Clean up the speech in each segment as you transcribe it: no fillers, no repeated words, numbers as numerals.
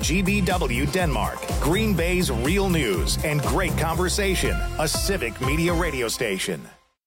WGBW Denmark, Green Bay's real news and great conversation, a civic media radio station.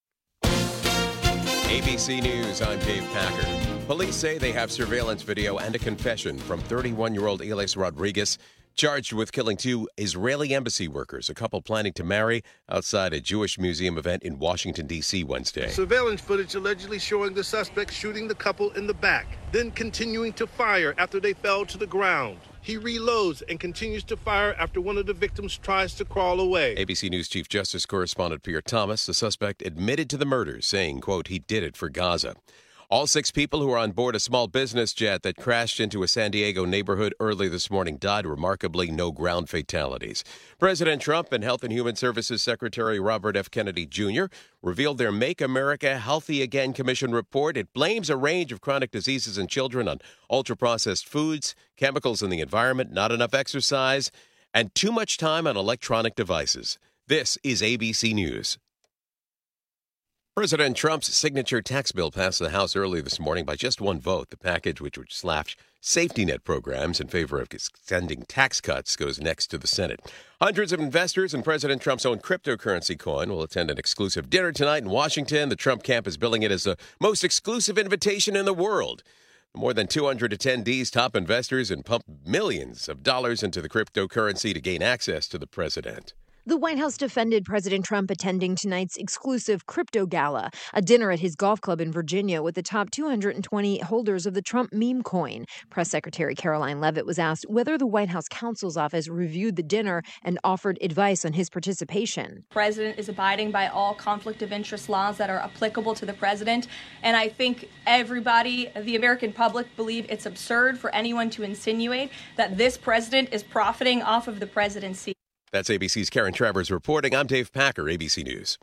ABC News, I'm Dave Packer. Police say they have surveillance video and a confession from 31-year-old Elias Rodriguez, charged with killing two Israeli embassy workers, a couple planning to marry outside a Jewish museum event in Washington, D.C. Wednesday. Surveillance footage allegedly showing the suspect shooting the couple in the back, then continuing to fire after they fell to the ground. He reloads and continues to fire after one of the victims tries to crawl away. ABC News Chief Justice Correspondent Pierre Thomas, the suspect, admitted to the murders, saying, quote, he did it for Gaza. All 6 people who were on board a small business jet that crashed into a San Diego neighborhood early this morning died. Remarkably, no ground fatalities. President Trump and Health and Human Services Secretary Robert F. Kennedy Jr. revealed their Make America Healthy Again Commission report. It blames a range of chronic diseases in children on ultra-processed foods, chemicals in the environment, not enough exercise, and too much time on electronic devices. This is ABC News. President Trump's signature tax bill passed the House early this morning by just one vote. The package, which would slash safety net programs in favor of extending tax cuts, goes next to the Senate. Hundreds of investors in President Trump's own cryptocurrency coin will attend an exclusive dinner tonight in Washington. The Trump camp is billing it as the most exclusive invitation in the world. More than 200 attendees, top investors, and pump millions of dollars into the cryptocurrency to gain access to the president. The White House defended President Trump attending tonight's exclusive crypto gala, a dinner at his golf club in Virginia with the top 220 holders of the Trump meme coin. Press Secretary Caroline Leavitt was asked whether the White House counsel's office reviewed the dinner and offered advice on his participation. The president is abiding by all conflict of interest laws that are applicable to the president, and I think everybody, the American public, believe it's absurd for anyone to insinuate that this president is profiting off of the presidency. That's ABC's Karen Travers reporting. I'm Dave Packer, ABC News.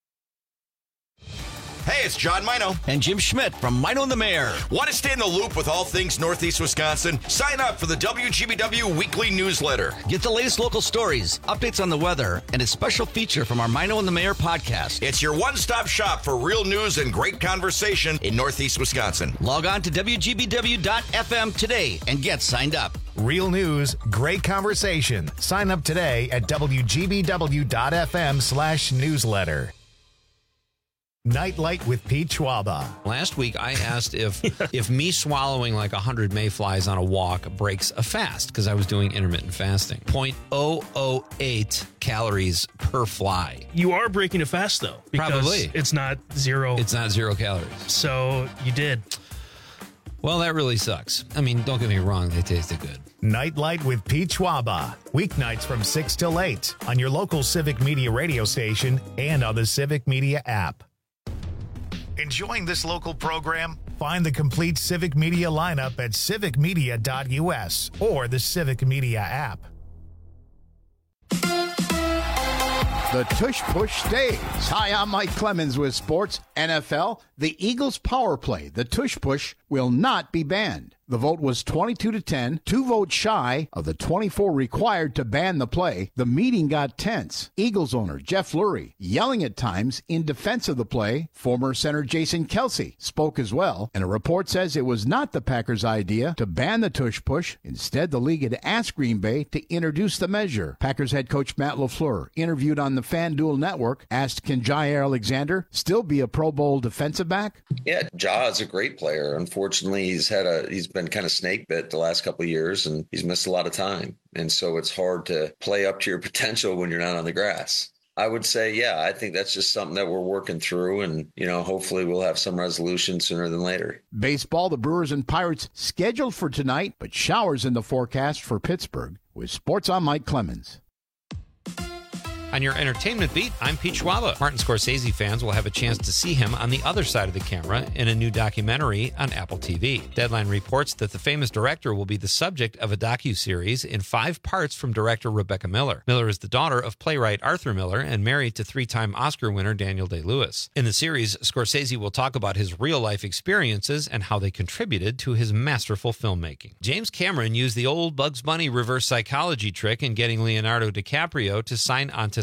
Hey, it's John Mino. And Jim Schmidt from Mino and the Mayor. Want to stay in the loop with all things Northeast Wisconsin? Sign up for the WGBW Weekly Newsletter. Get the latest local stories, updates on the weather, and a special feature from our Mino and the Mayor podcast. It's your one-stop shop for real news and great conversation in Northeast Wisconsin. Log on to WGBW.FM today and get signed up. Real news, great conversation. Sign up today at WGBW.FM/newsletter. Nightlight with Pete Schwaba. Last week, I asked if me swallowing like 100 mayflies on a walk breaks a fast, because I was doing intermittent fasting. 0.008 calories per fly. You are breaking a fast, though. Because Probably. It's not zero. It's not 0 calories. So you did. Well, that really sucks. I mean, don't get me wrong. They tasted good. Nightlight with Pete Schwaba. Weeknights from 6 till 8 on your local Civic Media radio station and on the Civic Media app. Enjoying this local program? Find the complete Civic Media lineup at civicmedia.us or the Civic Media app. The Tush Push stays. Hi, I'm Mike Clemens with Sports NFL. The Eagles' power play, the Tush Push, will not be banned. The vote was 22-10, 2 votes shy of the 24 required to ban the play. The meeting got tense. Eagles owner Jeff Lurie yelling at times in defense of the play. Former center Jason Kelce spoke as well, and a report says it was not the Packers' idea to ban the Tush Push. Instead, the league had asked Green Bay to introduce the measure. Packers head coach Matt LaFleur, interviewed on the FanDuel Network, asked, can Jair Alexander still be a Pro Bowl defensive back? Yeah, Ja is a great player. Unfortunately, he's been kind of snake bit the last couple of years, and he's missed a lot of time. And so it's hard to play up to your potential when you're not on the grass. I would say, yeah, I think that's just something that we're working through, and, hopefully we'll have some resolution sooner than later. Baseball, the Brewers and Pirates scheduled for tonight, but showers in the forecast for Pittsburgh. With Sports, I'm Mike Clemens. On your entertainment beat, I'm Pete Schwaba. Martin Scorsese fans will have a chance to see him on the other side of the camera in a new documentary on Apple TV. Deadline reports that the famous director will be the subject of a docuseries in 5 parts from director Rebecca Miller. Miller is the daughter of playwright Arthur Miller and married to 3-time Oscar winner Daniel Day-Lewis. In the series, Scorsese will talk about his real-life experiences and how they contributed to his masterful filmmaking. James Cameron used the old Bugs Bunny reverse psychology trick in getting Leonardo DiCaprio to sign on to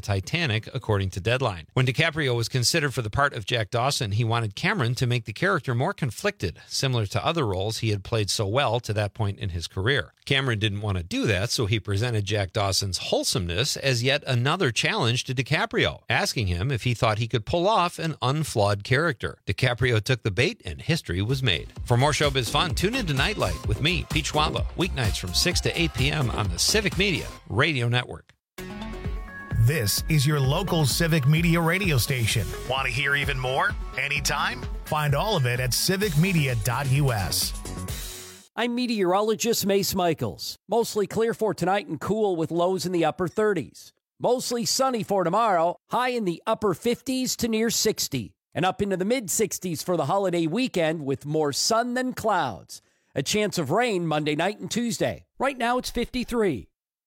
Titanic, according to Deadline. When DiCaprio was considered for the part of Jack Dawson, he wanted Cameron to make the character more conflicted, similar to other roles he had played so well to that point in his career. Cameron didn't want to do that, so he presented Jack Dawson's wholesomeness as yet another challenge to DiCaprio, asking him if he thought he could pull off an unflawed character. DiCaprio took the bait, and history was made. For more showbiz fun, tune into Nightlight with me, Pete Schwaba, weeknights from 6 to 8 p.m. on the Civic Media Radio Network. This is your local Civic Media radio station. Want to hear even more? Anytime? Find all of it at civicmedia.us. I'm meteorologist Mace Michaels. Mostly clear for tonight and cool with lows in the upper 30s. Mostly sunny for tomorrow, high in the upper 50s to near 60. And up into the mid-60s for the holiday weekend with more sun than clouds. A chance of rain Monday night and Tuesday. Right now it's 53.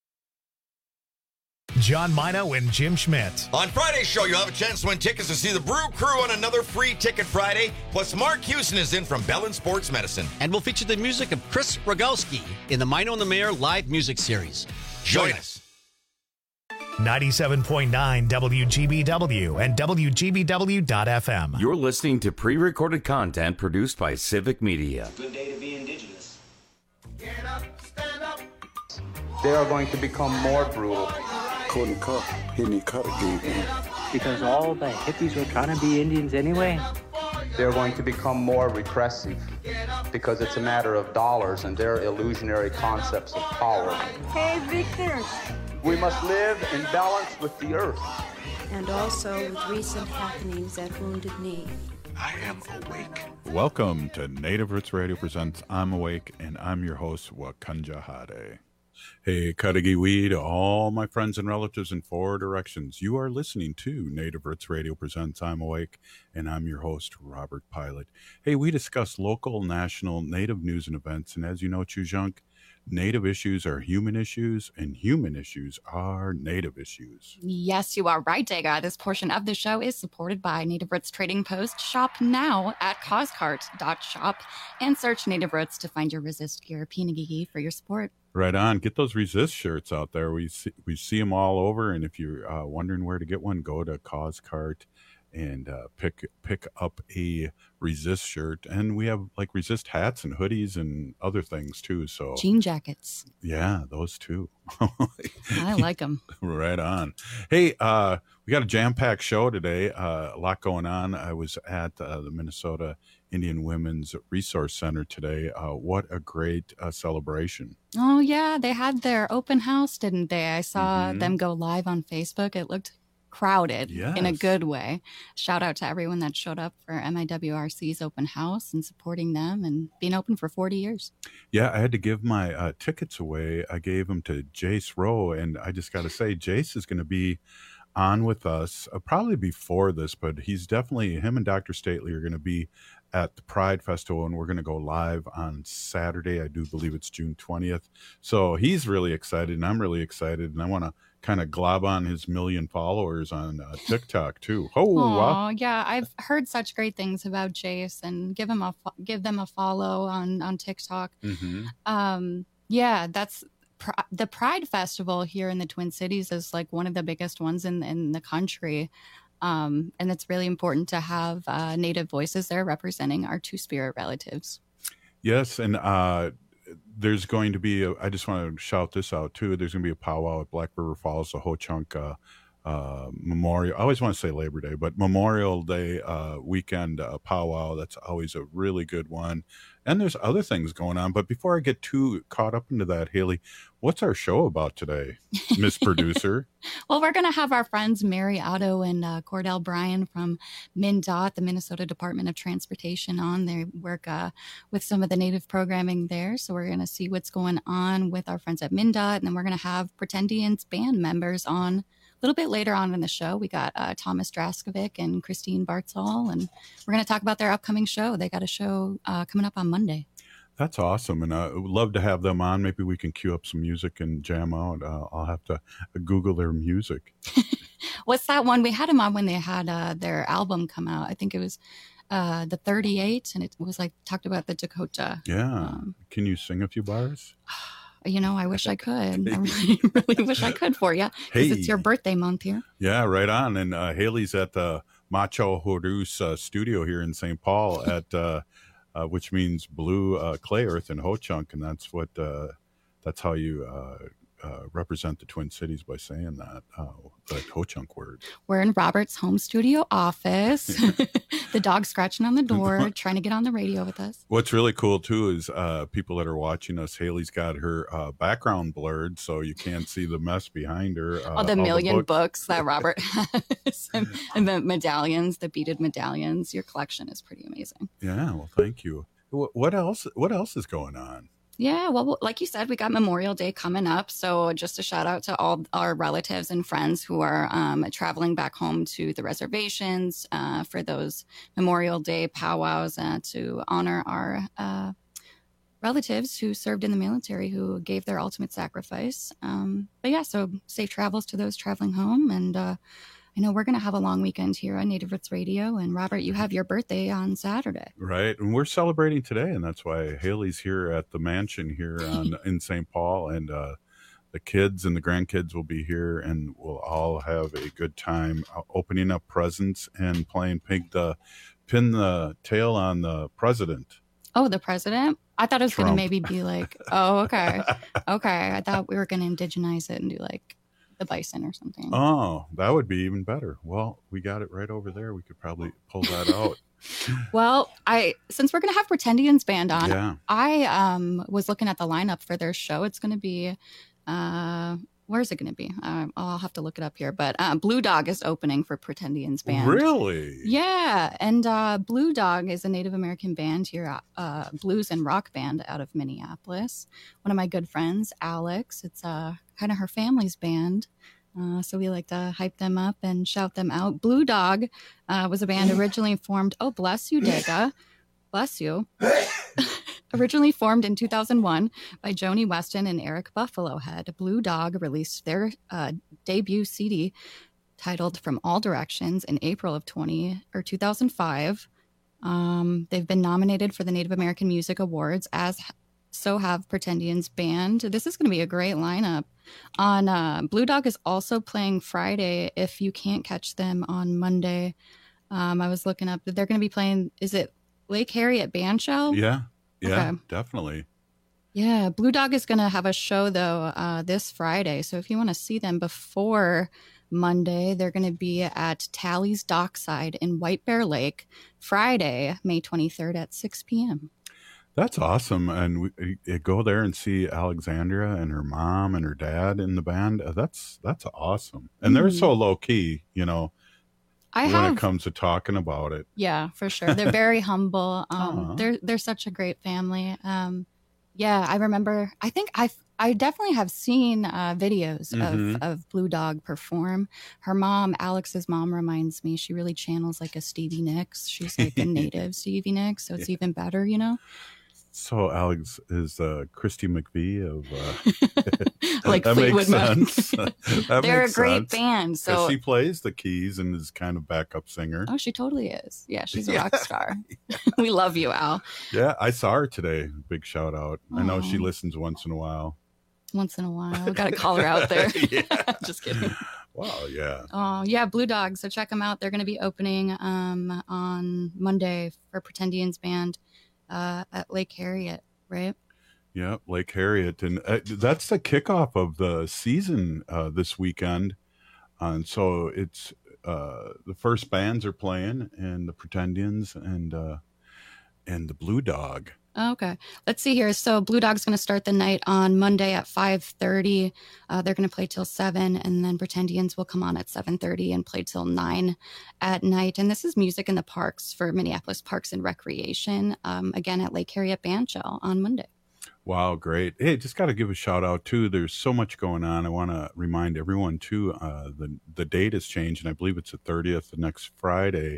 John Mino and Jim Schmidt. On Friday's show, you'll have a chance to win tickets to see the Brew Crew on another free Ticket Friday. Plus, Mark Houston is in from Bell and Sports Medicine. And we'll feature the music of Chris Rogowski in the Mino and the Mayor live music series. Join us. 97.9 WGBW and WGBW.FM. You're listening to pre-recorded content produced by Civic Media. Good day to be indigenous. Get up, stand up. They are going to become more brutal. Couldn't cut any cut again. Because all the hippies were trying to be Indians anyway. They're going to become more repressive because it's a matter of dollars and their illusionary concepts of power. Hey, Victor. We must live in balance with the earth. And also with recent happenings at Wounded Knee. I am awake. Welcome to Native Roots Radio presents I'm Awake, and I'm your host, Wakanja Hade. Hey, Katagiwi, to all my friends and relatives in 4 directions. You are listening to Native Roots Radio presents I'm Awake, and I'm your host, Robert Pilot. Hey, we discuss local, national, Native news and events, and as you know, Chujunk, Native issues are human issues, and human issues are Native issues. Yes, you are right, Dega. This portion of the show is supported by Native Roots Trading Post. Shop now at causecart.shop and search Native Roots to find your Resist gear. Pinagigi for your support. Right on. Get those Resist shirts out there. We see them all over, and if you're wondering where to get one, go to CauseCart and pick up a Resist shirt. And we have like Resist hats and hoodies and other things too. So jean jackets. Yeah, those too. I like them. Right on. Hey, we got a jam-packed show today. A lot going on. I was at the Minnesota Indian Women's Resource Center today. What a great celebration. Oh, yeah. They had their open house, didn't they? I saw them go live on Facebook. It looked crowded in a good way. Shout out to everyone that showed up for MIWRC's open house and supporting them and being open for 40 years. Yeah, I had to give my tickets away. I gave them to Jace Rowe, and I just got to say, Jace is going to be on with us probably before this, but he's definitely, him and Dr. Stately are going to be at the Pride Festival, and we're going to go live on Saturday. I do believe it's June 20th. So he's really excited, and I'm really excited, and I want to kind of glob on his 1 million followers on TikTok too. Oh, yeah. I've heard such great things about Jace, and give them a follow on TikTok. Yeah, that's the Pride Festival here in the Twin Cities is like one of the biggest ones in the country. And it's really important to have Native voices there representing our Two-Spirit relatives. Yes, and there's going to be, I just want to shout this out too, there's going to be a powwow at Black River Falls, the Ho-Chunk Memorial, I always want to say Labor Day, but Memorial Day weekend powwow. That's always a really good one. And there's other things going on. But before I get too caught up into that, Haley, what's our show about today, Miss Producer? Well, we're going to have our friends Mary Otto and Cordell Bryan from MnDOT, the Minnesota Department of Transportation, on. They work with some of the Native programming there. So we're going to see what's going on with our friends at MnDOT. And then we're going to have Pretendians band members on a little bit later on in the show. We got Thomas Draskovic and Christine Bartzall, and we're going to talk about their upcoming show. They got a show coming up on Monday. That's awesome, and I would love to have them on. Maybe we can cue up some music and jam out. I'll have to Google their music. What's that one? We had them on when they had their album come out. I think it was the 38, and it was like talked about the Dakota. Yeah. Can you sing a few bars? I wish I could. I really, really wish I could for you because it's your birthday month here. Yeah, right on. And Haley's at the Macho Horus studio here in St. Paul at which means blue clay earth in Ho-Chunk, and that's how you represent the Twin Cities by saying that Ho-Chunk word. We're in Robert's home studio office. The dog's scratching on the door, trying to get on the radio with us. What's really cool too is people that are watching us. Haley's got her background blurred, so you can't see the mess behind her. The million books that Robert has, and the medallions, the beaded medallions. Your collection is pretty amazing. Yeah, well, thank you. What else? What else is going on? Yeah, well, like you said, we got Memorial Day coming up. So just a shout out to all our relatives and friends who are traveling back home to the reservations for those Memorial Day powwows to honor our relatives who served in the military, who gave their ultimate sacrifice. But yeah, so safe travels to those traveling home. And I know we're going to have a long weekend here on Native Roots Radio. And Robert, you have your birthday on Saturday. Right. And we're celebrating today. And that's why Haley's here at the mansion here in St. Paul. And the kids and the grandkids will be here. And we'll all have a good time opening up presents and playing pin the tail on the president. Oh, the president? I thought it was going to maybe be like, oh, okay. Okay. I thought we were going to indigenize it and do like the bison or something. Oh, that would be even better. Well, we got it right over there. We could probably pull that out. Well, since we're going to have Pretendians Band on, yeah. I was looking at the lineup for their show. It's going to be, where is it going to be? I'll have to look it up here. But Blue Dog is opening for Pretendians Band. Really? Yeah. And Blue Dog is a Native American band here, blues and rock band out of Minneapolis. One of my good friends, Alex, it's kind of her family's band. So we like to hype them up and shout them out. Blue Dog was a band originally formed. Oh, bless you, Dega. Bless you. Originally formed in 2001 by Joni Weston and Eric Buffalohead, Blue Dog released their debut CD titled From All Directions in April of 2005. They've been nominated for the Native American Music Awards, so have Pretendians Band. This is going to be a great lineup. Blue Dog is also playing Friday if you can't catch them on Monday. I was looking up. They're going to be playing, is it Lake Harriet Bandshell? Yeah, Okay. Definitely. Yeah, Blue Dog is going to have a show, though, this Friday. So if you want to see them before Monday, they're going to be at Tally's Dockside in White Bear Lake, Friday, May 23rd at 6 p.m. That's awesome. And we go there and see Alexandria and her mom and her dad in the band. That's awesome. And they're so low key, when it comes to talking about it. Yeah, for sure. They're very humble. They're such a great family. Yeah, I remember, I definitely have seen videos of Blue Dog perform. Her mom, Alex's mom, reminds me, she really channels like a Stevie Nicks. She's like a native Stevie Nicks, so it's even better, So Alex is Christy McVie of like that Fleetwood makes sense. They're a great band. So she plays the keys and is kind of backup singer. Oh, she totally is. Yeah, she's a rock star. We love you, Al. Yeah, I saw her today. Big shout out. I know she listens once in a while. Once in a while. We got to call her out there. Just kidding. Wow, yeah. Oh, yeah, Blue Dog. So check them out. They're going to be opening on Monday for Pretendians Band at Lake Harriet, right? Yeah, Lake Harriet. And that's the kickoff of the season this weekend. And so it's the first bands are playing, and the Pretendians and the Blue Dog. Okay. Let's see here. So Blue Dog's going to start the night on Monday at 5:30. They're going to play till 7, and then Pretendians will come on at 7:30 and play till 9 at night. And this is Music in the Parks for Minneapolis Parks and Recreation, again at Lake Harriet Bandshell on Monday. Wow, great. Hey, just got to give a shout out, too. There's so much going on. I want to remind everyone, too, the date has changed, and I believe it's the 30th, the next Friday.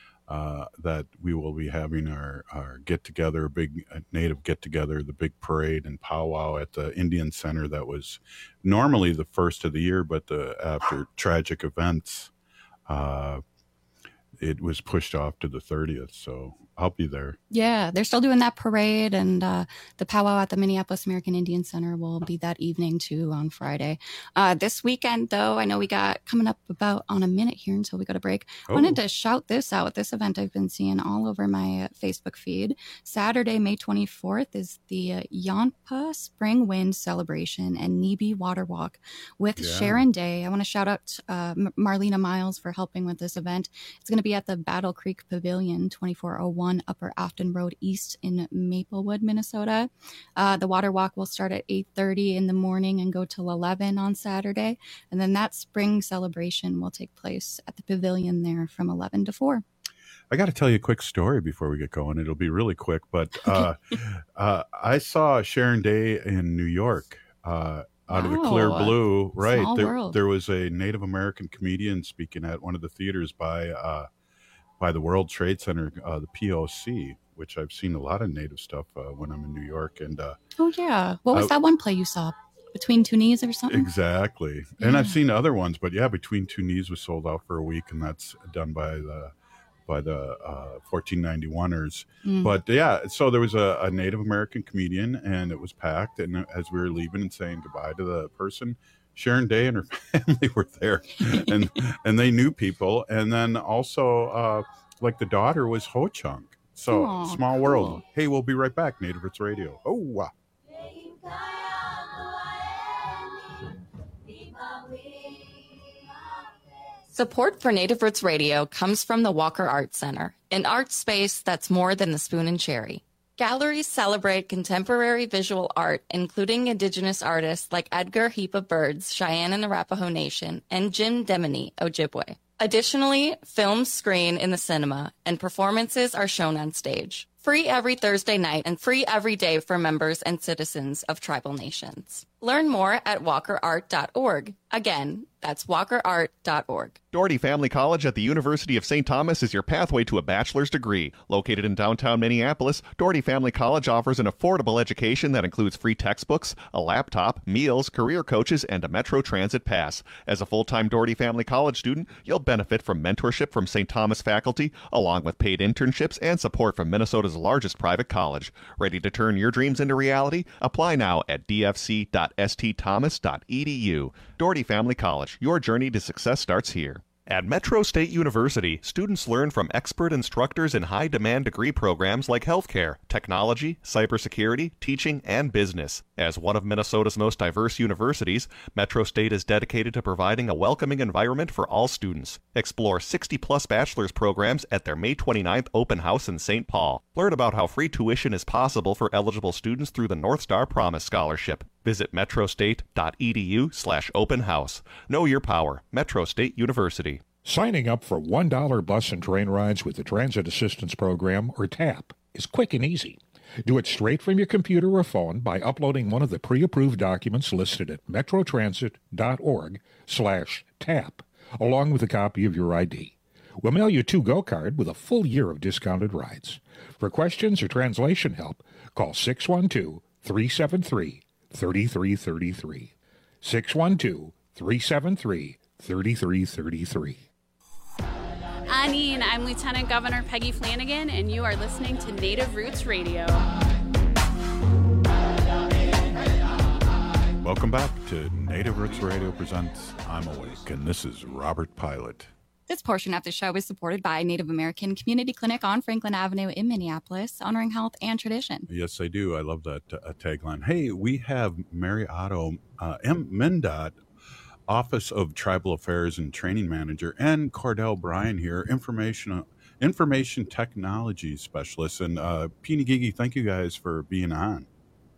That we will be having our get-together, big Native get-together, the big parade and powwow at the Indian Center that was normally the first of the year, but after tragic events, it was pushed off to the 30th. So I'll be there. Yeah, they're still doing that parade, and the powwow at the Minneapolis American Indian Center will be that evening too on Friday. This weekend, though, I know we got coming up about on a minute here until we go to break. I wanted to shout this out. This event I've been seeing all over my Facebook feed. Saturday, May 24th is the Yonpa Spring Wind Celebration and Nibi Water Walk with Sharon Day. I want to shout out Marlena Miles for helping with this event. It's going to be at the Battle Creek Pavilion, 2401 Upper Afton Road East in Maplewood, Minnesota. The water walk will start at 8:30 in the morning and go till 11 on Saturday. And then that spring celebration will take place at the pavilion there from 11 to 4. I got to tell you a quick story before we get going. It'll be really quick, but I saw Sharon Day in New York out of the Clear Blue. Right. There was a Native American comedian speaking at one of the theaters by the World Trade Center, the POC, which I've seen a lot of Native stuff when I'm in New York. And what was that one play you saw? Between Two Knees or something? Exactly. Yeah. And I've seen other ones, but Between Two Knees was sold out for a week, and that's done by the 1491ers. But so there was a Native American comedian, and it was packed. And as we were leaving and saying goodbye to the person, Sharon Day and her family were there, and they knew people. And then also, like the daughter was Ho Chunk. So small world. Cool. Hey, we'll be right back. Native Roots Radio. Oh, wow. Support for Native Roots Radio comes from the Walker Art Center, an art space that's more than the spoon and cherry. Galleries celebrate contemporary visual art, including Indigenous artists like Edgar Heap of Birds, Cheyenne and Arapaho Nation, and Jim Demini, Ojibwe. Additionally, films screen in the cinema, and performances are shown on stage. Free every Thursday night and free every day for members and citizens of tribal nations. Learn more at walkerart.org. Again, that's walkerart.org. Doherty Family College at the University of St. Thomas is your pathway to a bachelor's degree. Located in downtown Minneapolis, Doherty Family College offers an affordable education that includes free textbooks, a laptop, meals, career coaches, and a Metro Transit pass. As a full-time Doherty Family College student, you'll benefit from mentorship from St. Thomas faculty, along with paid internships and support from Minnesota's largest private college. Ready to turn your dreams into reality? Apply now at dfc.stthomas.edu. Doherty Family College. Your journey to success starts here. At Metro State University, students learn from expert instructors in high-demand degree programs like healthcare, technology, cybersecurity, teaching, and business. As one of Minnesota's most diverse universities, Metro State is dedicated to providing a welcoming environment for all students. Explore 60-plus bachelor's programs at their May 29th open house in St. Paul. Learn about how free tuition is possible for eligible students through the North Star Promise Scholarship. Visit metrostate.edu/open house. Know your power. Metro State University. Signing up for $1 bus and train rides with the Transit Assistance Program, or TAP, is quick and easy. Do it straight from your computer or phone by uploading one of the pre-approved documents listed at metrotransit.org/TAP, along with a copy of your ID. We'll mail you a to-go card with a full year of discounted rides. For questions or translation help, call 612-373-3333. 612-373-3333. Anine, I'm Lieutenant Governor Peggy Flanagan, and you are listening to Native Roots Radio. Welcome back to Native Roots Radio presents I'm Awake, and this is Robert Pilot. This portion of the show is supported by Native American Community Clinic on Franklin Avenue in Minneapolis, honoring health and tradition. Yes, I do. I love that tagline. Hey, we have Mary Otto, MnDOT, Office of Tribal Affairs and Training Manager, and Cordell Bryan here, Information Technology Specialist. And Peeny, thank you guys for being on.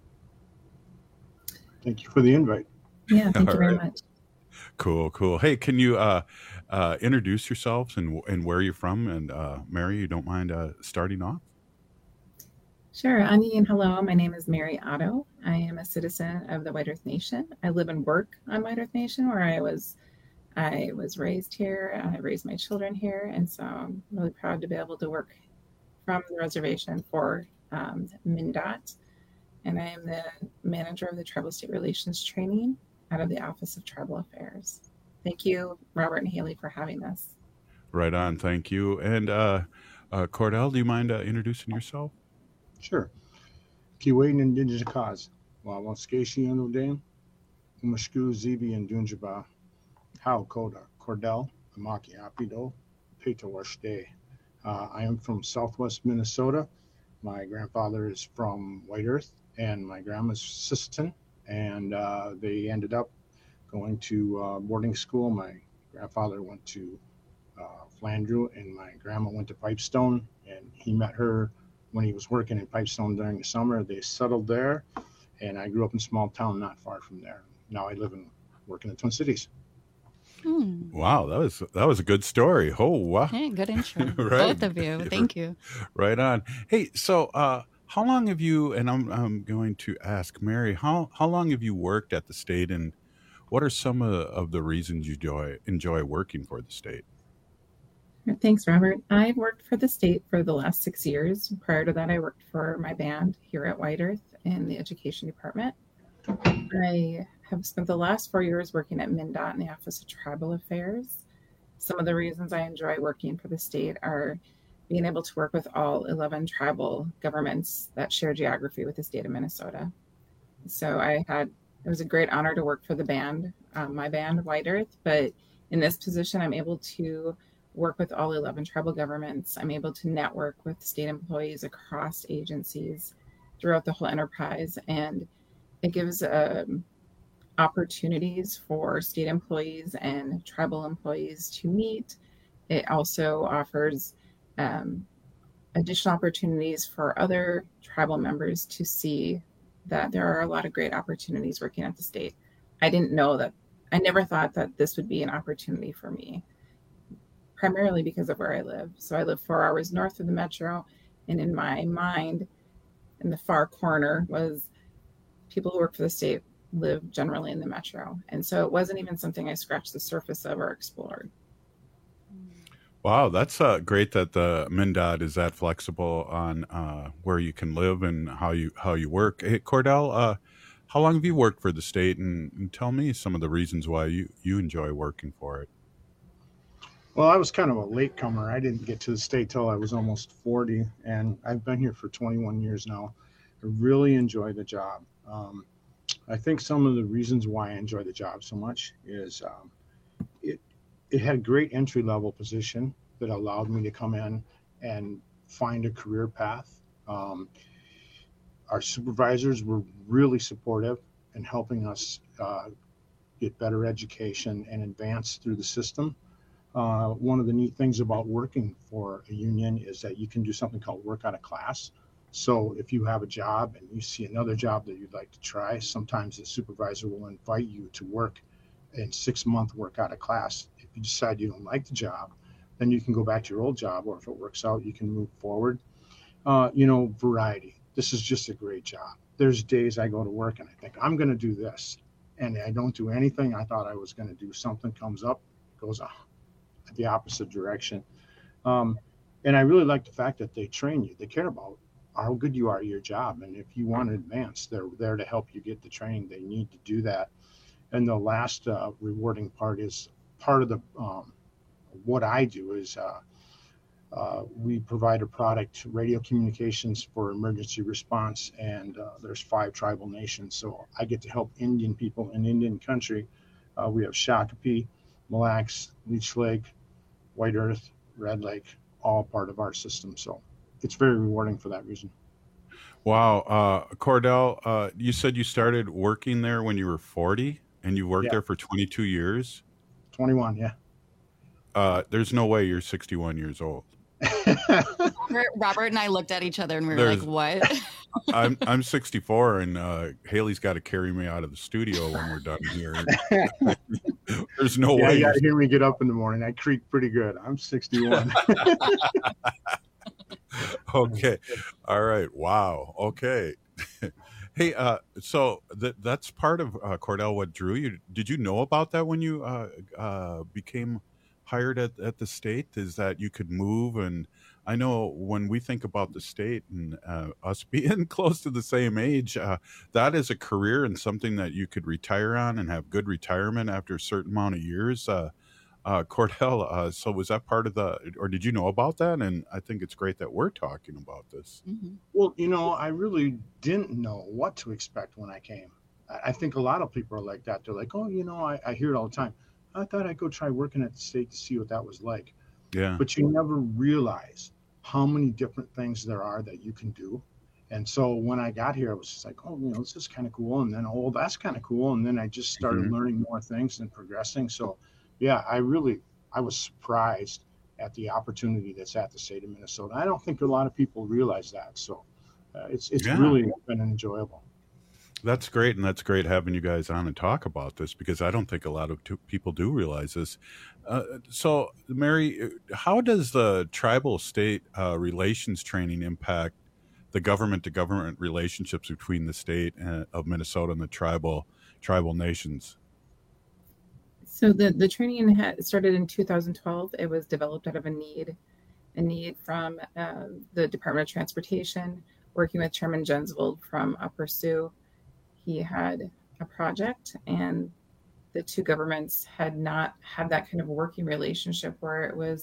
Thank you for the invite. Yeah, thank you very much. Cool. Hey, can you introduce yourselves and where you're from? And Mary, you don't mind starting off? Sure. Annie, and hello. My name is Mary Otto. I am a citizen of the White Earth Nation. I live and work on White Earth Nation, where I was raised here. I raised my children here, and so I'm really proud to be able to work from the reservation for MnDOT. And I am the manager of the Tribal State Relations Training out of the Office of Tribal Affairs. Thank you, Robert and Haley, for having us. Right on. Thank you. And Cordell, do you mind introducing yourself? Sure. Kiwaden Indigenous Cause. Wawa Skashi and Udane. Umashku Zibi and Dunjaba. How Koda. Cordell. Amaki Apido. Peto Washde. I am from Southwest Minnesota. My grandfather is from White Earth and my grandma's Sisseton. And they ended up going to boarding school. My grandfather went to Flandreau and my grandma went to Pipestone, and he met her when he was working in Pipestone during the summer. They settled there, and I grew up in a small town not far from there. Now I live and work in the Twin Cities. Wow, that was a good story. Oh, wow. Hey, good intro. Right. Both of you. Thank you. Right on. Hey, so how long have you, and I'm going to ask Mary, how long have you worked at the state, and what are some of the reasons you enjoy working for the state? Thanks, Robert. I've worked for the state for the last 6 years. Prior to that, I worked for my band here at White Earth in the education department. I have spent the last 4 years working at MnDOT in the Office of Tribal Affairs. Some of the reasons I enjoy working for the state are being able to work with all 11 tribal governments that share geography with the state of Minnesota. So it was a great honor to work for the band, my band, White Earth, but in this position, I'm able to work with all 11 tribal governments. I'm able to network with state employees across agencies throughout the whole enterprise, and it gives opportunities for state employees and tribal employees to meet. It also offers additional opportunities for other tribal members to see that there are a lot of great opportunities working at the state. I never thought that this would be an opportunity for me, primarily because of where I live. So I live 4 hours north of the metro, and in my mind, in the far corner was people who work for the state live generally in the metro. And so it wasn't even something I scratched the surface of or explored. Wow, that's great that the MnDOT is that flexible on where you can live and how you work. Hey, Cordell, how long have you worked for the state, and tell me some of the reasons why you enjoy working for it? Well, I was kind of a latecomer. I didn't get to the state till I was almost 40, and I've been here for 21 years now. I really enjoy the job. I think some of the reasons why I enjoy the job so much is it had a great entry-level position that allowed me to come in and find a career path. Our supervisors were really supportive in helping us get better education and advance through the system. One of the neat things about working for a union is that you can do something called work out of class. So if you have a job and you see another job that you'd like to try, sometimes the supervisor will invite you to work in 6-month work out of class. If you decide you don't like the job, then you can go back to your old job, or if it works out, you can move forward. Variety. This is just a great job. There's days I go to work and I think I'm going to do this, and I don't do anything I thought I was going to do. Something comes up, goes the opposite direction. And I really like the fact that they train you. They care about how good you are at your job. And if you want to advance, they're there to help you get the training they need to do that. And the last rewarding part is part of the what I do is we provide a product, radio communications for emergency response, and there's 5 tribal nations. So I get to help Indian people in Indian country. We have Shakopee, Mille Lacs, Leech Lake, White Earth, Red Lake, all part of our system. So it's very rewarding for that reason. Wow. Cordell, you said you started working there when you were 40 and you worked there for 22 years? 21, yeah. There's no way you're 61 years old. Robert and I looked at each other and we were like, what? I'm 64, and Haley's got to carry me out of the studio when we're done here. There's no way. You got to hear me get up in the morning. I creak pretty good. I'm 61. Okay. All right. Wow. Okay. Hey, so that's part of Cordell, what drew you. Did you know about that when you became hired at the state? Is that you could move? And I know when we think about the state and us being close to the same age, that is a career and something that you could retire on and have good retirement after a certain amount of years. Cordell, so was that part of or did you know about that? And I think it's great that we're talking about this. Mm-hmm. Well, I really didn't know what to expect when I came. I think a lot of people are like that. They're like, oh, I hear it all the time. I thought I'd go try working at the state to see what that was like. Yeah. But you never realize how many different things there are that you can do. And so when I got here, I was just like, oh, this is kind of cool. And then, oh, that's kind of cool. And then I just started learning more things and progressing. So, yeah, I was surprised at the opportunity that's at the state of Minnesota. I don't think a lot of people realize that. So it's really been enjoyable. That's great. And that's great having you guys on and talk about this, because I don't think a lot of people do realize this. So, Mary, how does the tribal state relations training impact the government-to-government relationships between the state of Minnesota and the tribal nations? So the training had started in 2012. It was developed out of a need from the Department of Transportation, working with Chairman Jensvold from Upper Sioux. He had a project, and the two governments had not had that kind of working relationship where it was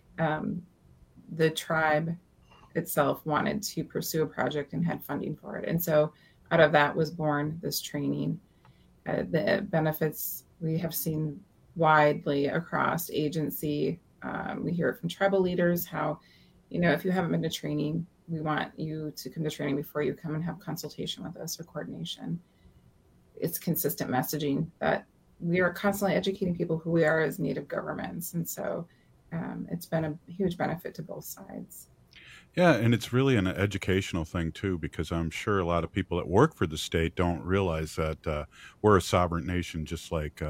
the tribe itself wanted to pursue a project and had funding for it. And so out of that was born this training. The benefits we have seen widely across agency. We hear it from tribal leaders how, if you haven't been to training, we want you to come to training before you come and have consultation with us or coordination. It's consistent messaging that we are constantly educating people who we are as Native governments. And so it's been a huge benefit to both sides. Yeah, and it's really an educational thing, too, because I'm sure a lot of people that work for the state don't realize that we're a sovereign nation just like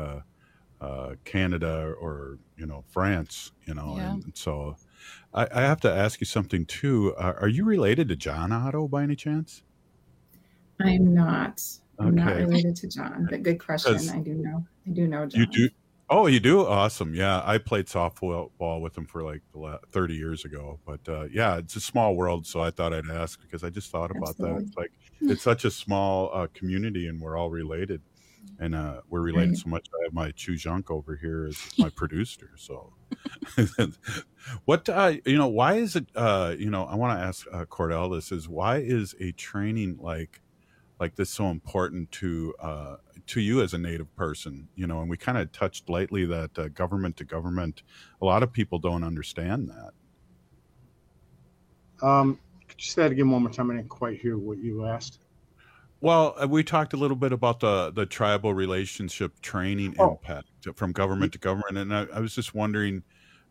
Canada or, France, Yeah. And so I have to ask you something, too. Are you related to John Otto by any chance? I'm not. I'm not Okay. related to John, but good question. 'Cause I do know John. You do? Oh, you do? Awesome. Yeah, I played softball with him for like 30 years ago. But yeah, it's a small world, so I thought I'd ask because I just thought about that. Absolutely. It's like it's such a small community, and we're all related, and we're related Right. so much. I have my Chujunk over here as my producer. So, what why is it? I want to ask Cordell. This is why is a training like this so important to you as a Native person, and we kind of touched lightly that government to government, a lot of people don't understand that. Could you say that again one more time? I didn't quite hear what you asked. Well, we talked a little bit about the tribal relationship training impact from government to government, and I was just wondering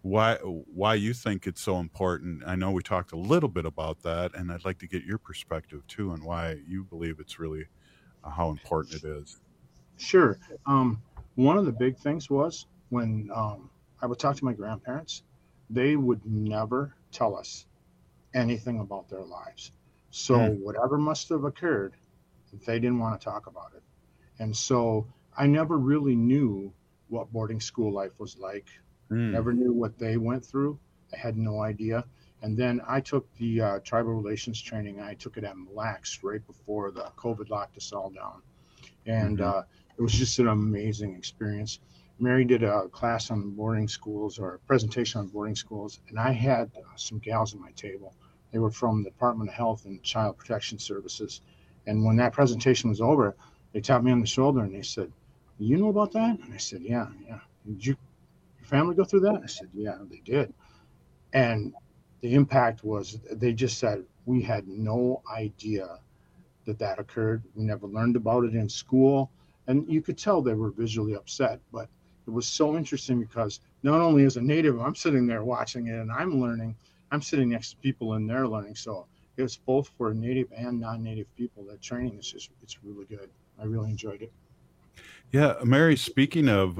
why you think it's so important. I know we talked a little bit about that, and I'd like to get your perspective too on why you believe it's really how important it is. Sure. One of the big things was when I would talk to my grandparents, they would never tell us anything about their lives. So whatever must have occurred, they didn't want to talk about it. And so I never really knew what boarding school life was like. Never knew what they went through. I had no idea. And then I took the tribal relations training. I took it at Mille Lacs right before the COVID locked us all down. And it was just an amazing experience. Mary did a class on boarding schools or a presentation on boarding schools. And I had some gals at my table. They were from the Department of Health and Child Protection Services. And when that presentation was over, they tapped me on the shoulder and they said, "You know about that?" And I said, yeah. Did your family go through that? And I said, yeah, they did. And the impact was they just said, we had no idea that occurred. We never learned about it in school. And you could tell they were visually upset, but it was so interesting because not only as a Native, I'm sitting there watching it and I'm learning, I'm sitting next to people and they're learning. So it was both for Native and non-Native people. That training is it's really good. I really enjoyed it. Yeah, Mary, speaking of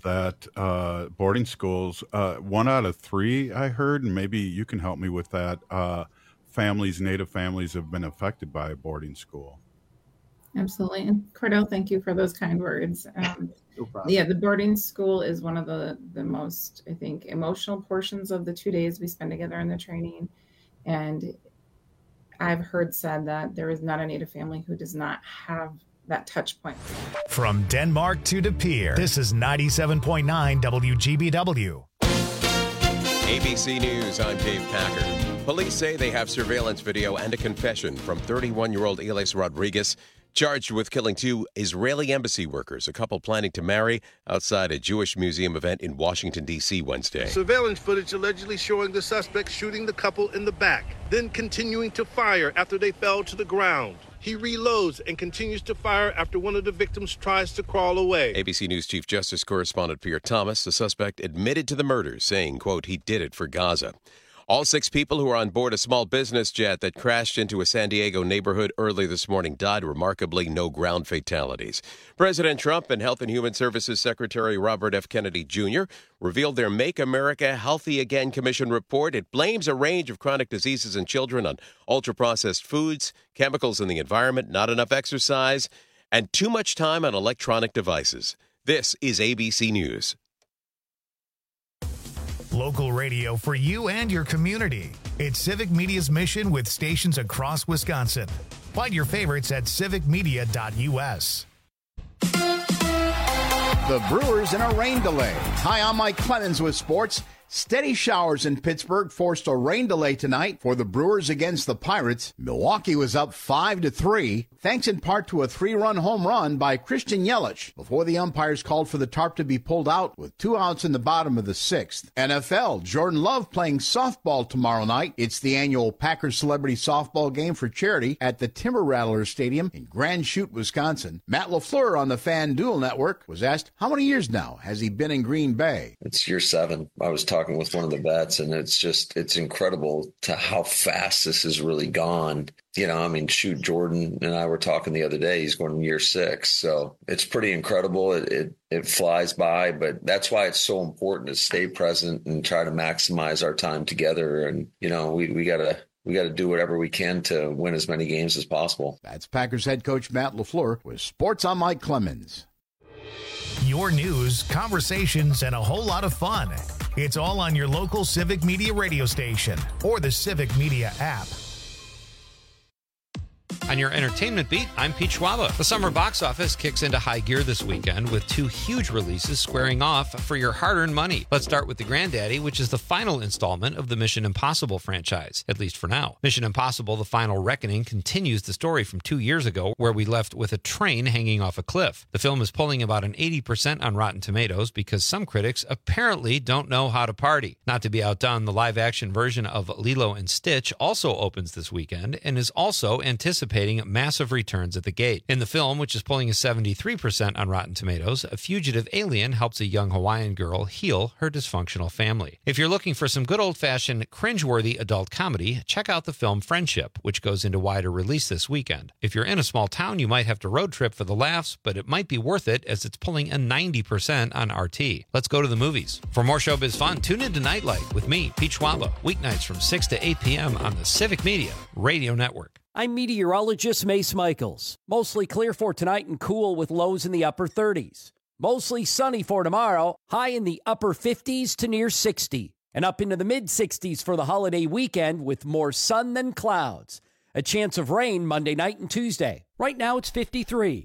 that, boarding schools, 1 out of 3 I heard, and maybe you can help me with that, Native families have been affected by a boarding school. Absolutely. And Cordell, thank you for those kind words. No problem. Yeah, the boarding school is one of the most, I think, emotional portions of the 2 days we spend together in the training. And I've heard said that there is not a Native family who does not have touch point. From Denmark to De Pere, this is 97.9 WGBW. ABC News, I'm Dave Packer. Police say they have surveillance video and a confession from 31-year-old Elias Rodriguez, charged with killing 2 Israeli embassy workers, a couple planning to marry outside a Jewish museum event in Washington, D.C. Wednesday. Surveillance footage allegedly showing the suspect shooting the couple in the back, then continuing to fire after they fell to the ground. He reloads and continues to fire after one of the victims tries to crawl away. ABC News Chief Justice Correspondent Pierre Thomas, the suspect, admitted to the murders, saying, quote, he did it for Gaza. All 6 people who were on board a small business jet that crashed into a San Diego neighborhood early this morning died. Remarkably, no ground fatalities. President Trump and Health and Human Services Secretary Robert F. Kennedy Jr. revealed their Make America Healthy Again Commission report. It blames a range of chronic diseases in children on ultra-processed foods, chemicals in the environment, not enough exercise, and too much time on electronic devices. This is ABC News. Local radio for you and your community. It's Civic Media's mission with stations across Wisconsin. Find your favorites at civicmedia.us. The Brewers in a rain delay. Hi, I'm Mike Clemens with sports. Steady showers in Pittsburgh forced a rain delay tonight for the Brewers against the Pirates. Milwaukee was up 5-3, thanks in part to a 3-run home run by Christian Yelich before the umpires called for the tarp to be pulled out with 2 outs in the bottom of the 6th. NFL, Jordan Love playing softball tomorrow night. It's the annual Packers Celebrity Softball game for charity at the Timber Rattlers Stadium in Grand Chute, Wisconsin. Matt LaFleur on the FanDuel Network was asked how many years now has he been in Green Bay? It's year 7. I was talking with one of the vets, and it's incredible to how fast this has really gone. You know, I mean, shoot, Jordan and I were talking the other day, he's going to year 6. So it's pretty incredible. It flies by, but that's why it's so important to stay present and try to maximize our time together. And, you know, we got to do whatever we can to win as many games as possible. That's Packers head coach Matt LaFleur with Sports on Mike Clemens. Your news, conversations, and a whole lot of fun. It's all on your local Civic Media radio station or the Civic Media app. On your entertainment beat, I'm Pete Schwaba. The summer box office kicks into high gear this weekend with 2 huge releases squaring off for your hard-earned money. Let's start with The Granddaddy, which is the final installment of the Mission Impossible franchise, at least for now. Mission Impossible: The Final Reckoning continues the story from 2 years ago, where we left with a train hanging off a cliff. The film is pulling about an 80% on Rotten Tomatoes because some critics apparently don't know how to party. Not to be outdone, the live-action version of Lilo and Stitch also opens this weekend and is also anticipating massive returns at the gate. In the film, which is pulling a 73% on Rotten Tomatoes, a fugitive alien helps a young Hawaiian girl heal her dysfunctional family. If you're looking for some good old-fashioned, cringeworthy adult comedy, check out the film Friendship, which goes into wider release this weekend. If you're in a small town, you might have to road trip for the laughs, but it might be worth it as it's pulling a 90% on RT. Let's go to the movies. For more showbiz fun, tune in to Nightlight with me, Pete Schwaba, weeknights from 6 to 8 p.m. on the Civic Media Radio Network. I'm meteorologist Mace Michaels. Mostly clear for tonight and cool with lows in the upper 30s. Mostly sunny for tomorrow, high in the upper 50s to near 60. And up into the mid-60s for the holiday weekend with more sun than clouds. A chance of rain Monday night and Tuesday. Right now it's 53.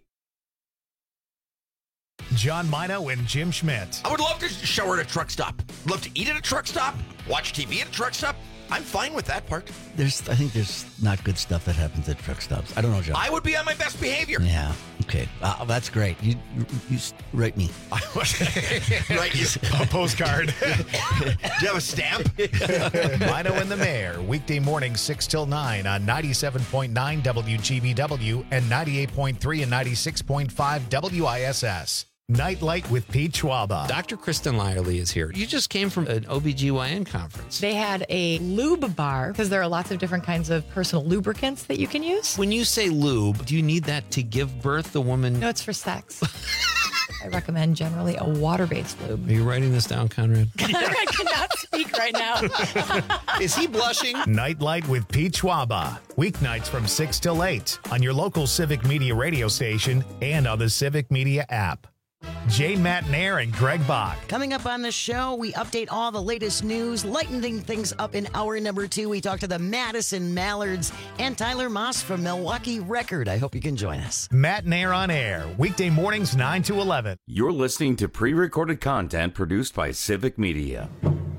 John Mino and Jim Schmidt. I would love to shower at a truck stop. Love to eat at a truck stop. Watch TV at a truck stop. I'm fine with that part. I think there's not good stuff that happens at truck stops. I don't know, John. I would be on my best behavior. Yeah. Okay. That's great. You write me. Write you a postcard. Do you have a stamp? Mino and the Mayor, weekday morning 6 till 9 on 97.9 WGBW and 98.3 and 96.5 WISS. Nightlight with Pete Schwaba. Dr. Kristen Lyerly is here. You just came from an OBGYN conference. They had a lube bar because there are lots of different kinds of personal lubricants that you can use. When you say lube, do you need that to give birth? The woman? No, it's for sex. I recommend generally a water-based lube. Are you writing this down, Conrad? I cannot speak right now. Is he blushing? Nightlight with Pete Schwaba. Weeknights from 6 till 8 on your local Civic Media radio station and on the Civic Media app. Jane Matnair and Greg Bach. Coming up on the show, we update all the latest news, lightening things up in hour number 2. We talk to the Madison Mallards and Tyler Moss from Milwaukee Record. I hope you can join us. Matnair on Air, weekday mornings 9 to 11. You're listening to pre-recorded content produced by Civic Media.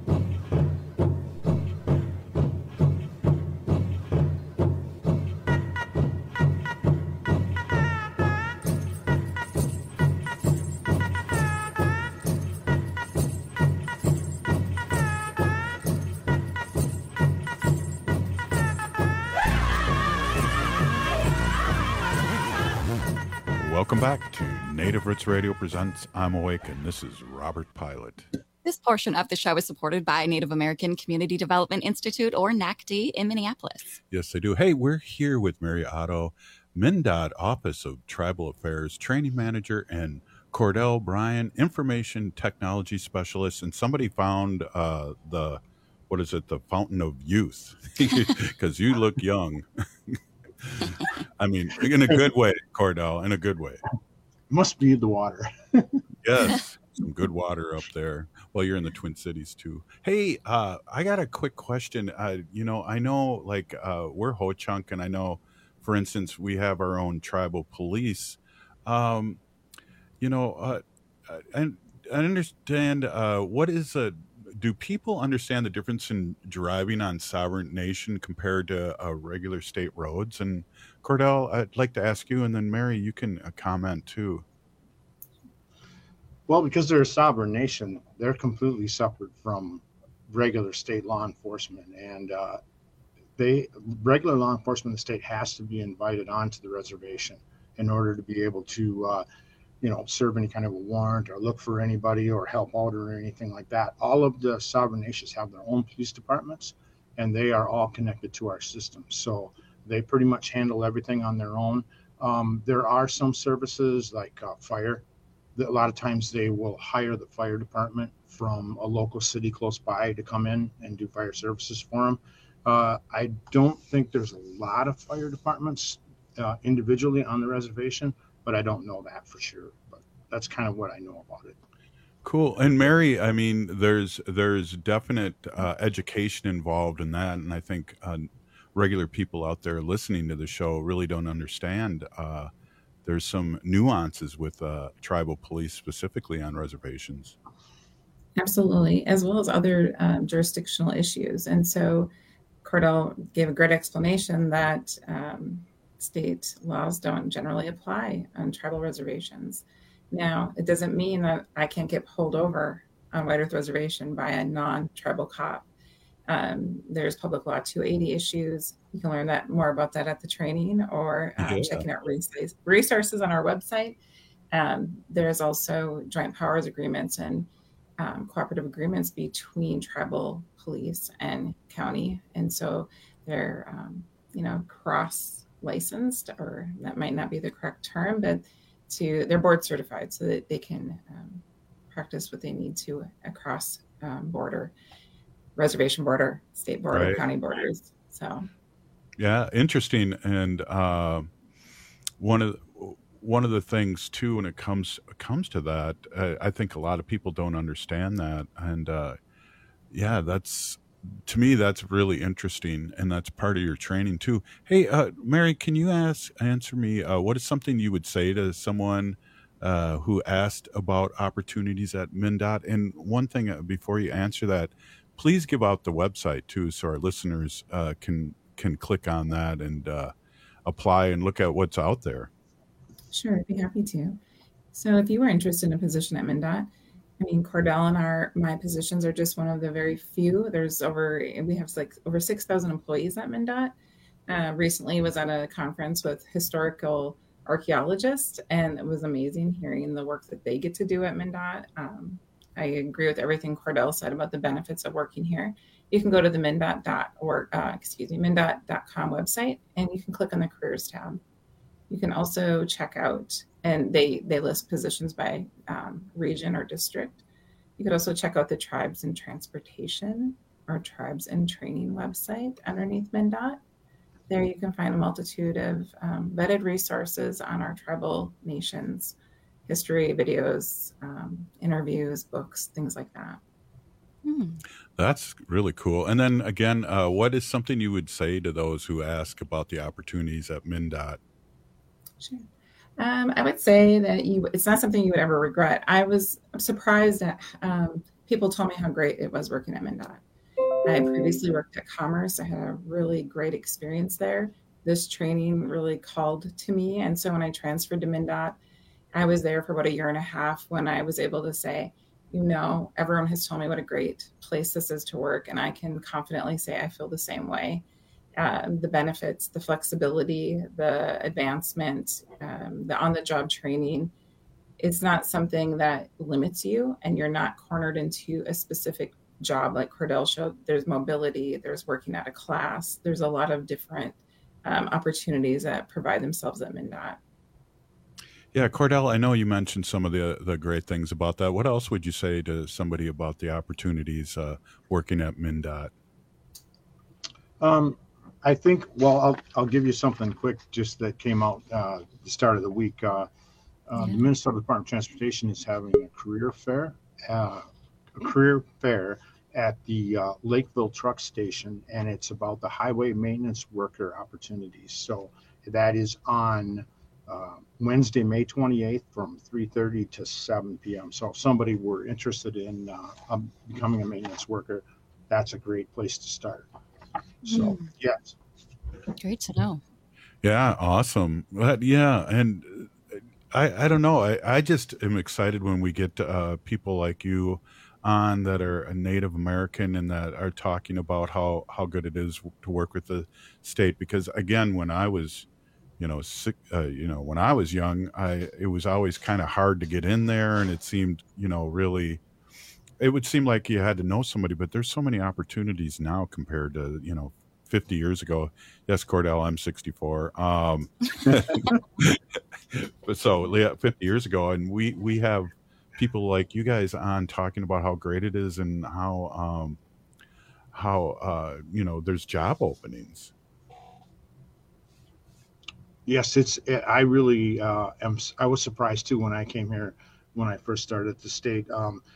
Welcome back to Native Roots Radio presents I'm Awake, and this is Robert Pilot. This portion of the show is supported by Native American Community Development Institute, or NACD, in Minneapolis. Yes, they do. Hey, we're here with Mary Otto, MnDOT Office of Tribal Affairs Training Manager, and Cordell Bryan, Information Technology Specialist. And somebody found the Fountain of Youth, because you look young. I mean, in a good way, Cordell, in a good way. Must be the water. Yes, some good water up there. Well, you're in the Twin Cities too. Hey, I got a quick question. I know like we're Ho-Chunk, and I know, for instance, we have our own tribal police. I understand what is do people understand the difference in driving on sovereign nation compared to regular state roads? And Cordell, I'd like to ask you, and then Mary, you can comment too. Well, because they're a sovereign nation, they're completely separate from regular state law enforcement. And regular law enforcement in the state has to be invited onto the reservation in order to be able to serve any kind of a warrant or look for anybody or help out or anything like that. All of the sovereign nations have their own police departments, and they are all connected to our system. So they pretty much handle everything on their own. There are some services like fire. A lot of times they will hire the fire department from a local city close by to come in and do fire services for them. I don't think there's a lot of fire departments individually on the reservation, but I don't know that for sure. But that's kind of what I know about it. Cool. And Mary, I mean, there's definite education involved in that, and I think regular people out there listening to the show really don't understand. There's some nuances with tribal police specifically on reservations. Absolutely, as well as other jurisdictional issues. And so Cordell gave a great explanation that state laws don't generally apply on tribal reservations. Now, it doesn't mean that I can't get pulled over on White Earth Reservation by a non-tribal cop. There's Public Law 280 issues. You can learn more about that at the training or checking out resources on our website. There's also joint powers agreements and cooperative agreements between tribal police and county. And so they're, cross-licensed, or that might not be the correct term, but they're board certified so that they can practice what they need to across border, reservation border, state border, right, county borders. So, yeah, interesting. And one of the things too, when it comes to that, I think a lot of people don't understand that, and to me that's really interesting, and that's part of your training too. Hey, Mary, can you answer me? What is something you would say to someone who asked about opportunities at MnDOT? And one thing before you answer that, please give out the website too, so our listeners can click on that and apply and look at what's out there. Sure, I'd be happy to. So if you were interested in a position at MnDOT, Cordell and my positions are just one of the very few. We have over 6,000 employees at MnDOT. Recently was at a conference with historical archaeologists, and it was amazing hearing the work that they get to do at MnDOT. I agree with everything Cordell said about the benefits of working here. You can go to the MnDOT.com website, and you can click on the careers tab. You can also check out, and they list positions by region or district. You could also check out the Tribes in Transportation or Tribes in Training website underneath MnDOT. There you can find a multitude of vetted resources on our tribal nations history, videos, interviews, books, things like that. That's really cool. And then again, what is something you would say to those who ask about the opportunities at MnDOT? Sure. I would say that it's not something you would ever regret. I was surprised at people told me how great it was working at MnDOT. I previously worked at Commerce. I had a really great experience there. This training really called to me. And so when I transferred to MnDOT, I was there for about a year and a half when I was able to say, everyone has told me what a great place this is to work. And I can confidently say I feel the same way. The benefits, the flexibility, the advancement, the on-the-job training, it's not something that limits you and you're not cornered into a specific job like Cordell showed. There's mobility, there's working at a class, there's a lot of different opportunities that provide themselves at MnDOT. Yeah, Cordell, I know you mentioned some of the great things about that. What else would you say to somebody about the opportunities working at MnDOT? I think, I'll give you something quick just that came out the start of the week. The Minnesota Department of Transportation is having a career fair at the Lakeville Truck Station, and it's about the highway maintenance worker opportunities. So that is on Wednesday, May 28th from 3:30 to 7 p.m. So if somebody were interested in becoming a maintenance worker, that's a great place to start. So, yes. Great to know. Yeah, awesome. But yeah, and I don't know. I just am excited when we get people like you on that are a Native American and that are talking about how good it is to work with the state. Because again, when I was, when I was young, it was always kind of hard to get in there, and it seemed, really. It would seem like you had to know somebody, but there's so many opportunities now compared to, 50 years ago. Yes, Cordell, I'm 64. So yeah, 50 years ago, and we have people like you guys on talking about how great it is and how there's job openings. Yes, I really I was surprised too when I came here when I first started at the state.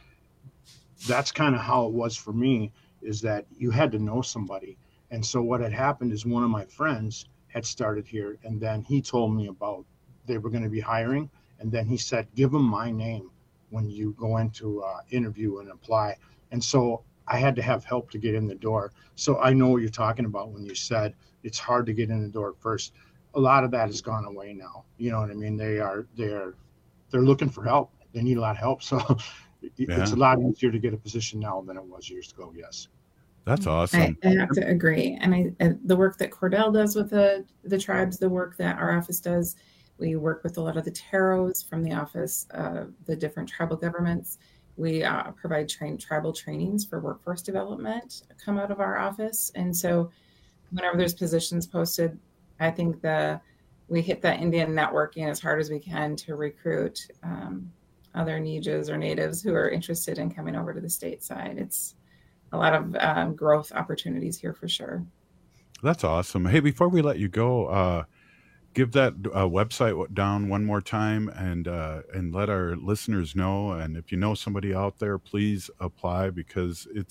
That's kind of how it was for me, is that you had to know somebody. And so what had happened is one of my friends had started here, and then he told me about they were going to be hiring. And then he said, give them my name when you go into interview and apply. And so I had to have help to get in the door. So I know what you're talking about when you said it's hard to get in the door at first. A lot of that has gone away now. You know what I mean? They're looking for help. They need a lot of help. So it's a lot easier to get a position now than it was years ago. Yes. That's awesome. I have to agree. And the work that Cordell does with the tribes, the work that our office does, we work with a lot of the TAROs from the office, the different tribal governments. We provide tribal trainings for workforce development come out of our office. And so whenever there's positions posted, I think we hit that Indian networking as hard as we can to recruit other Nijas or natives who are interested in coming over to the state side. It's a lot of growth opportunities here for sure. That's awesome. Hey, before we let you go, give that website down one more time and let our listeners know. And if you know somebody out there, please apply, because it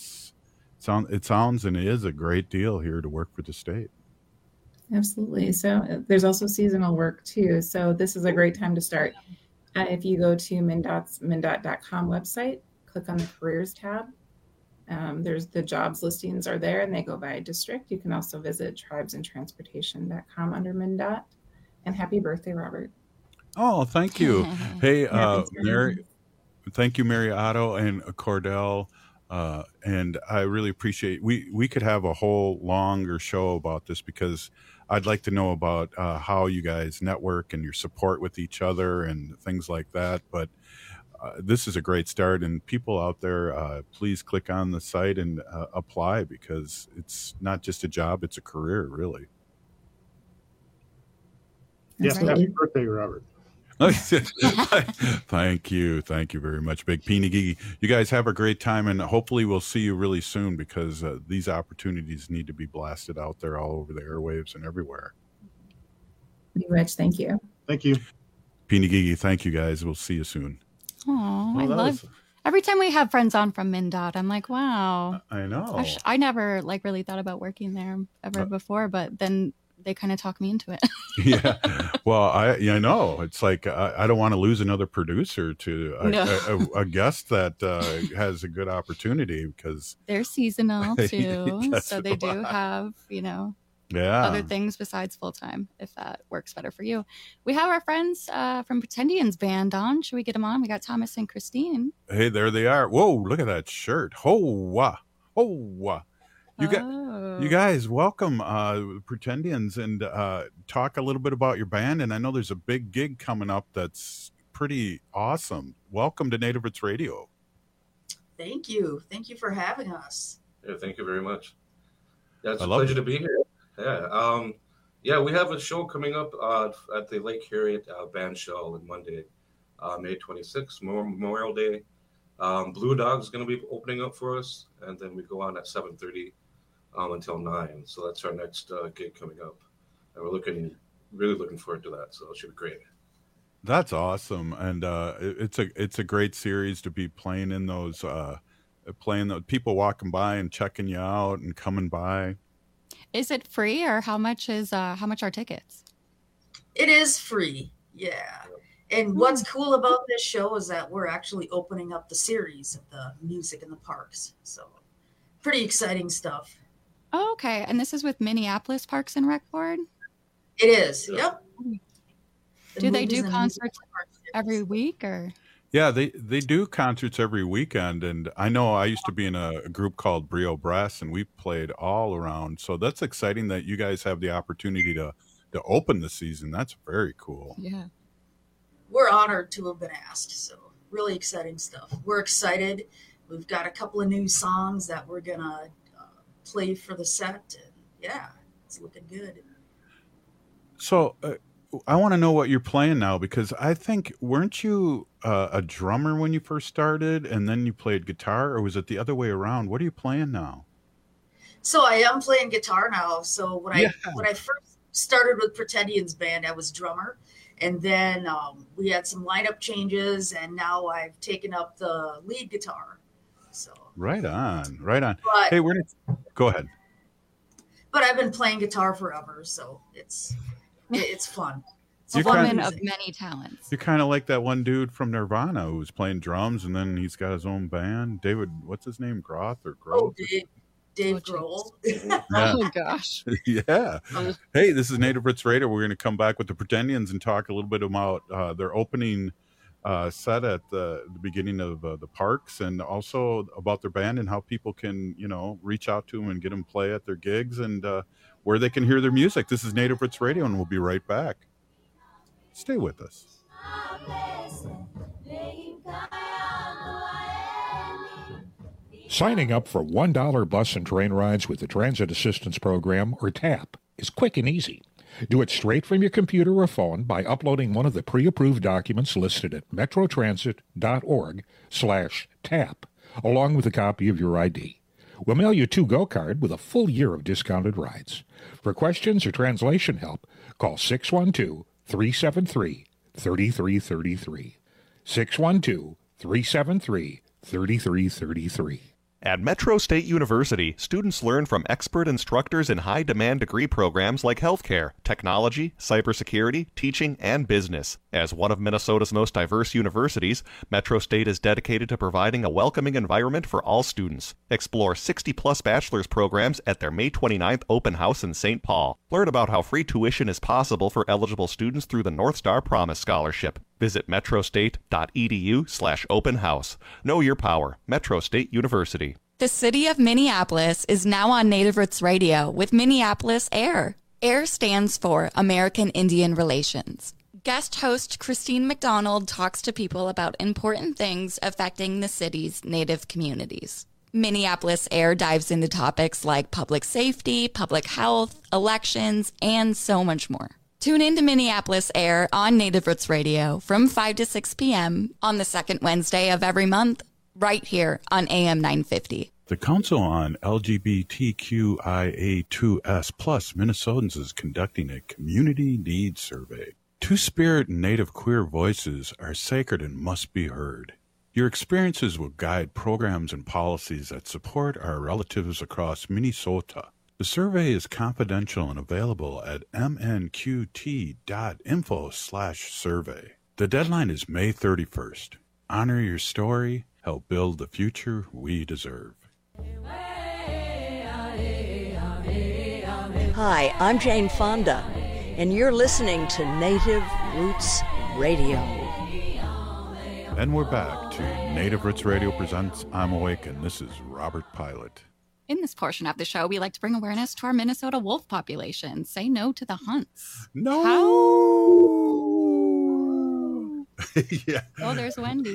sounds and it is a great deal here to work for the state. Absolutely. So there's also seasonal work too. So this is a great time to start. If you go to MnDOT.com website, click on the careers tab. There's the jobs listings are there and they go by district. You can also visit tribesandtransportation.com under MnDOT. And happy birthday, Robert. Oh, thank you. Hey, Mary, thank you, Mary Otto and Cordell. And I really appreciate, we could have a whole longer show about this, because I'd like to know about how you guys network and your support with each other and things like that. But this is a great start, and people out there, please click on the site and apply, because it's not just a job, it's a career, really. Yes, happy birthday, Robert. Thank you very much, Big Peanigee. You guys have a great time, and hopefully we'll see you really soon, because these opportunities need to be blasted out there all over the airwaves and everywhere. Pretty much. Thank you. Thank you. Pinigigi, thank you guys. We'll see you soon. Oh, I love. Every time we have friends on from MnDOT, I'm like, wow. I know. Gosh, I never really thought about working there ever before, but then they kind of talk me into it. Yeah. Well, I know. It's like I don't want to lose another producer to a guest that has a good opportunity because they're seasonal too. So they do have, other things besides full time, if that works better for you. We have our friends from Pretendians band on. Should we get them on? We got Thomas and Christine. Hey, there they are. Whoa, look at that shirt. Ho-wah. Ho-wah. You guys, welcome, Pretendians, and talk a little bit about your band. And I know there's a big gig coming up that's pretty awesome. Welcome to Native Roots Radio. Thank you. Thank you for having us. Yeah, thank you very much. Yeah, it's a pleasure to be here. Yeah, we have a show coming up at the Lake Harriet Band Show on Monday, May 26th, Memorial Day. Blue Dog's going to be opening up for us, and then we go on at 7:30 until 9. So that's our next gig coming up, and we're really looking forward to that. So it should be great. That's awesome, and it's a great series to be playing in those, playing the people walking by and checking you out and coming by. Is it free, or how much are tickets? It is free, yeah. And what's cool about this show is that we're actually opening up the series of the music in the parks. So pretty exciting stuff. Oh, okay. And this is with Minneapolis Parks and Rec Board? It is, yep. Do they do concerts every week, or? Yeah, they do concerts every weekend, and I know I used to be in a group called Brio Brass, and we played all around. So that's exciting that you guys have the opportunity to open the season. That's very cool. Yeah. We're honored to have been asked, so really exciting stuff. We're excited. We've got a couple of new songs that we're going to play for the set, and yeah, it's looking good. So I want to know what you're playing now, because I think, weren't you a drummer when you first started, and then you played guitar, or was it the other way around? What are you playing now? So I am playing guitar now. So when I first started with Pretendians band, I was drummer. And then we had some lineup changes, and now I've taken up the lead guitar. So right on. But, hey, go ahead. But I've been playing guitar forever, so it's fun. It's a woman of many talents. You're kind of like that one dude from Nirvana who was playing drums, and then he's got his own band. David, what's his name? Groth or Groth? Oh, Dave Grohl. Yeah. Oh, gosh. Yeah. Hey, this is Native Roots Radio. We're going to come back with the Pretendians and talk a little bit about their opening set at the beginning of the parks, and also about their band and how people can, reach out to them and get them play at their gigs, and where they can hear their music. This is Native Roots Radio, and we'll be right back. Stay with us. Signing up for $1 bus and train rides with the Transit Assistance Program, or TAP, is quick and easy. Do it straight from your computer or phone by uploading one of the pre-approved documents listed at metrotransit.org/TAP, along with a copy of your ID. We'll mail you a to-go card with a full year of discounted rides. For questions or translation help, call 612-373-3333. 612-373-3333. At Metro State University, students learn from expert instructors in high-demand degree programs like healthcare, technology, cybersecurity, teaching, and business. As one of Minnesota's most diverse universities, Metro State is dedicated to providing a welcoming environment for all students. Explore 60-plus bachelor's programs at their May 29th open house in St. Paul. Learn about how free tuition is possible for eligible students through the North Star Promise Scholarship. Visit metrostate.edu/open house. Know your power. Metro State University. The city of Minneapolis is now on Native Roots Radio with Minneapolis AIR. AIR stands for American Indian Relations. Guest host Christine McDonald talks to people about important things affecting the city's Native communities. Minneapolis AIR dives into topics like public safety, public health, elections, and so much more. Tune in to Minneapolis AIR on Native Roots Radio from 5 to 6 p.m. on the second Wednesday of every month, right here on AM 950. The Council on LGBTQIA2S+ Minnesotans is conducting a community needs survey. Two-Spirit and Native queer voices are sacred and must be heard. Your experiences will guide programs and policies that support our relatives across Minnesota. The survey is confidential and available at mnqt.info/survey. The deadline is May 31st. Honor your story. Help build the future we deserve. Hi, I'm Jane Fonda, and you're listening to Native Roots Radio. And we're back to Native Roots Radio presents I'm Awake, and this is Robert Pilot. In this portion of the show, we like to bring awareness to our Minnesota wolf population. Say no to the hunts. No. Yeah. Oh, there's Wendy.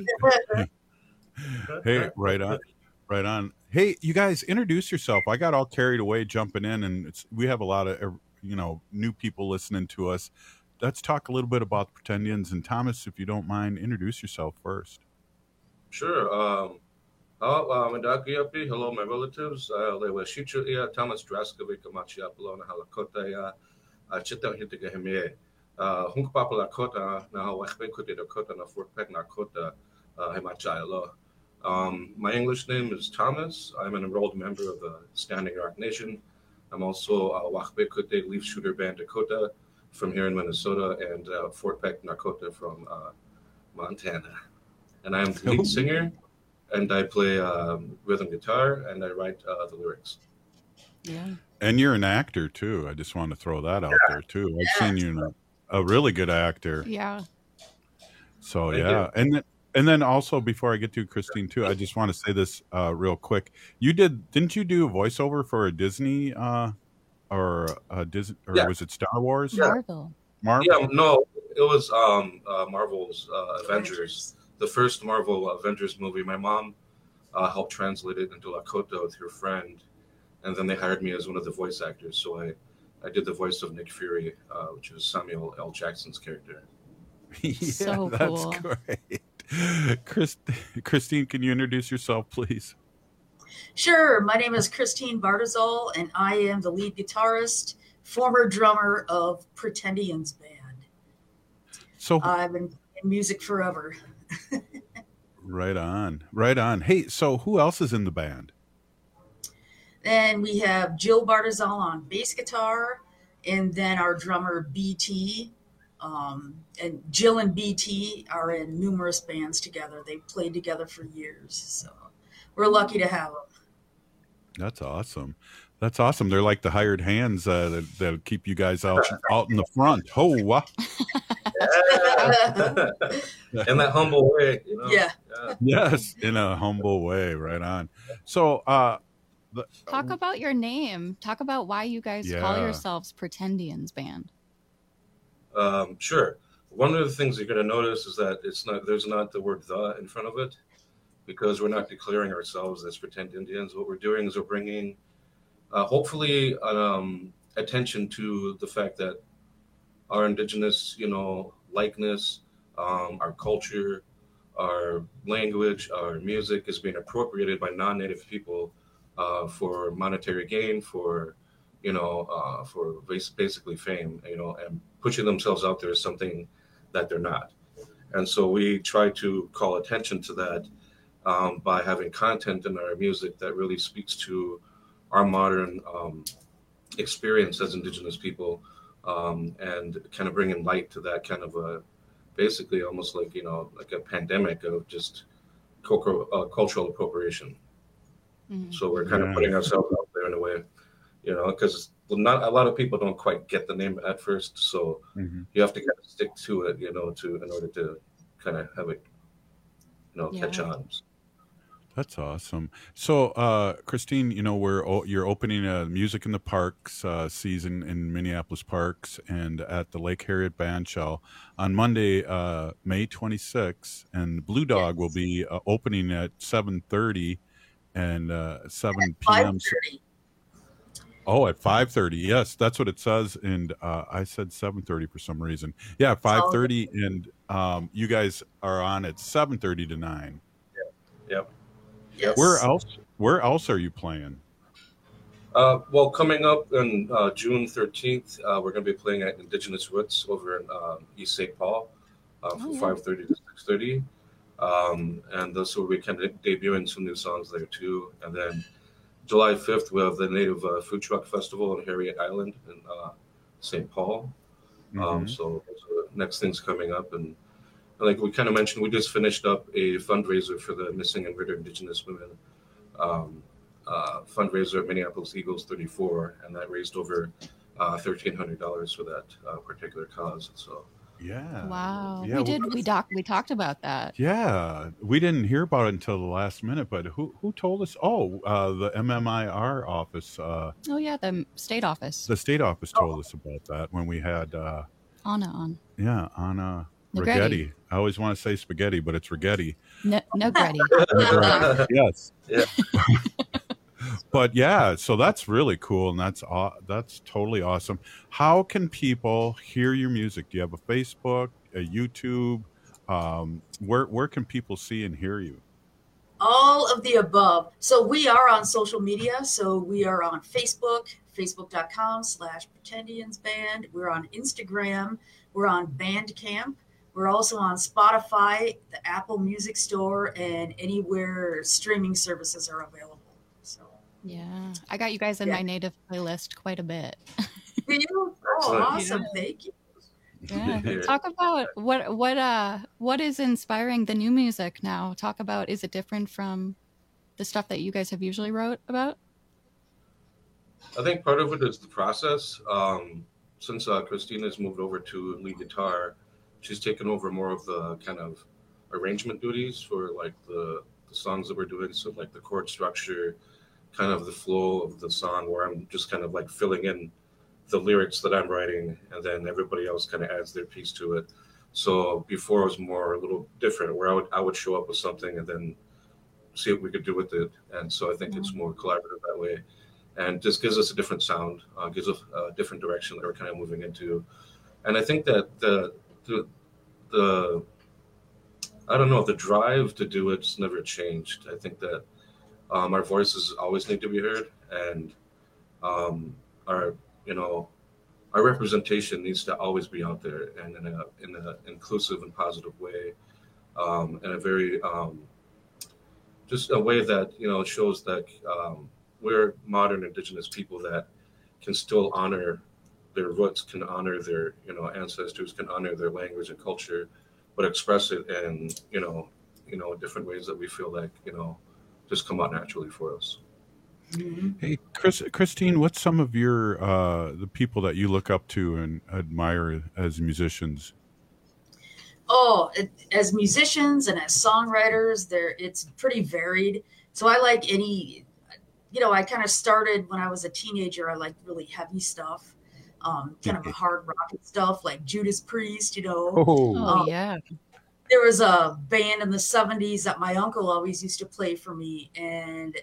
Hey, right on. Right on. Hey, you guys, introduce yourself. I got all carried away jumping in, and we have a lot of new people listening to us. Let's talk a little bit about the Pretendians. And Thomas, if you don't mind, introduce yourself first. Sure. Hello, my relatives. Thomas Draskovic, Machiapolona, Halakota, Chita Hitagaheme, Hunkpapala Kota, now Wachbekuti Dakota, Fort Peck Nakota, Hemachayalo. My English name is Thomas. I'm an enrolled member of the Standing Rock Nation. I'm also a Wachbekute Leaf Shooter Band Dakota from here in Minnesota, and Fort Peck Nakota from Montana. And I'm the lead singer, and I play rhythm guitar, and I write the lyrics. Yeah. And you're an actor too. I just want to throw that out there too. I've seen you a really good actor. Yeah. So and then also, before I get to Christine too, I just want to say this real quick. Didn't you do a voiceover for a Disney was it Star Wars? Yeah. Marvel? Yeah, no, it was Marvel's Avengers. The first Marvel Avengers movie. My mom helped translate it into Lakota with her friend, and then they hired me as one of the voice actors. So I did the voice of Nick Fury, which is Samuel L. Jackson's character. Yeah, so that's cool. Great. Christine, can you introduce yourself, please? Sure. My name is Christine Bardazol, and I am the lead guitarist, former drummer of Pretendians Band. So I've been in music forever. Right on. Hey, so who else is in the band? Then we have Jill Bardazol on bass guitar, and then our drummer BT. And Jill and BT are in numerous bands together. They've played together for years, so we're lucky to have them. That's awesome. They're like the hired hands that keep you guys out in the front. Oh, wow. In that humble way, Yeah. Yes, in a humble way. Right on. So, talk about your name. Talk about why you guys call yourselves Pretendians Band. Sure. One of the things you're going to notice is that there's not the word "the" in front of it, because we're not declaring ourselves as Pretend Indians. What we're doing is we're bringing, hopefully, attention to the fact that our indigenous, likeness, our culture, our language, our music is being appropriated by non-native people for monetary gain, for basically fame, and pushing themselves out there as something that they're not. And so we try to call attention to that by having content in our music that really speaks to our modern experience as Indigenous people, and kind of bringing light to that kind of basically almost like a pandemic of just cultural appropriation. Mm-hmm. So we're kind of putting ourselves out there in a way, because not a lot of people don't quite get the name at first. So you have to kind of stick to it, in order to kind of have it, catch on. That's awesome. So, Christine, you're opening a Music in the Parks season in Minneapolis Parks and at the Lake Harriet Band Shell on Monday, May 26th. And Blue Dog will be opening at 7:30 and 7 p.m. 5:30. Oh, at 5:30. Yes, that's what it says. And I said 7:30 for some reason. Yeah, 5:30. And you guys are on at 7:30 to 9. Yep. Yes. Where else are you playing? Well, coming up on June 13th, we're going to be playing at Indigenous Roots over in East St. Paul from 5:30 to 6:30. And this will be kind of debuting some new songs there too. And then July 5th, we have the Native Food Truck Festival on Harriet Island in St. Paul. So those are the next things coming up. And like we kind of mentioned, we just finished up a fundraiser for the Missing and Murdered Indigenous Women fundraiser at Minneapolis Eagles 34, and that raised over $1,300 for that particular cause. So Wow. Yeah, We talked about that. Yeah, we didn't hear about it until the last minute, but who told us? Oh, the MMIR office. Oh yeah, the state office. The state office told us about that when we had Anna on. Yeah, Anna Negretti. Rigetti. I always want to say spaghetti, but it's Rigetti. No Gretty. Yes. Yeah. But yeah, so that's really cool, and that's totally awesome. How can people hear your music? Do you have a Facebook, a YouTube? Where can people see and hear you? All of the above. So we are on social media. So we are on Facebook, facebook.com/Pretendiansband. We're on Instagram. We're on Bandcamp. We're also on Spotify, the Apple Music Store, and anywhere streaming services are available. Yeah, I got you guys in my native playlist quite a bit. Do you? Oh, awesome! Thank you. Yeah. Talk about what is inspiring the new music now. Talk about, is it different from the stuff that you guys have usually wrote about? I think part of it is the process. Since Christina's moved over to lead guitar, she's taken over more of the kind of arrangement duties for like the songs that we're doing. So like the chord structure, kind of the flow of the song, where I'm just kind of like filling in the lyrics that I'm writing, and then everybody else kind of adds their piece to it. So before it was more a little different, where I would show up with something and then see what we could do with it. And so I think it's more collaborative that way, and just gives us a different sound, gives us a different direction that we're kind of moving into. And I think that the I don't know, the drive to do it's never changed. I think that our voices always need to be heard, and our representation needs to always be out there, and in a inclusive and positive way, in a very just a way that shows that we're modern Indigenous people that can still honor their roots, can honor their ancestors, can honor their language and culture, but express it in different ways that we feel like just come out naturally for us. Hey, Christine, what's some of your the people that you look up to and admire as musicians? Oh, as musicians and as songwriters, it's pretty varied. So I like any, I kind of started when I was a teenager. I liked really heavy stuff, kind of a hard rock stuff like Judas Priest, yeah. There was a band in the 70s that my uncle always used to play for me, and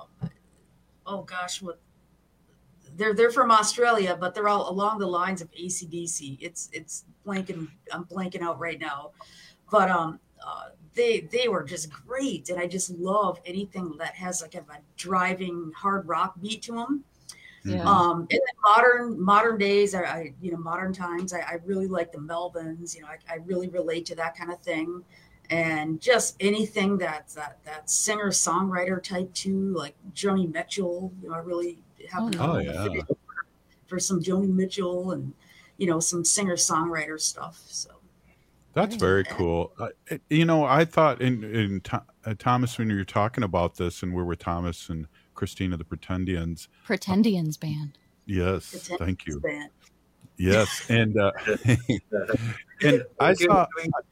they're from Australia, but they're all along the lines of AC/DC. I'm blanking out right now, but they were just great, and I just love anything that has like a driving hard rock beat to them. Yeah. In the modern days, modern times, I really like the Melvins. I really relate to that kind of thing, and just anything that singer songwriter type too, like Joni Mitchell. I really have for some Joni Mitchell and some singer songwriter stuff. So that's very cool. I thought in Thomas, when you were talking about this, and we're with Thomas and Christina, the Pretendians band. Yes, Pretendians thank you. Band. Yes, and and I saw.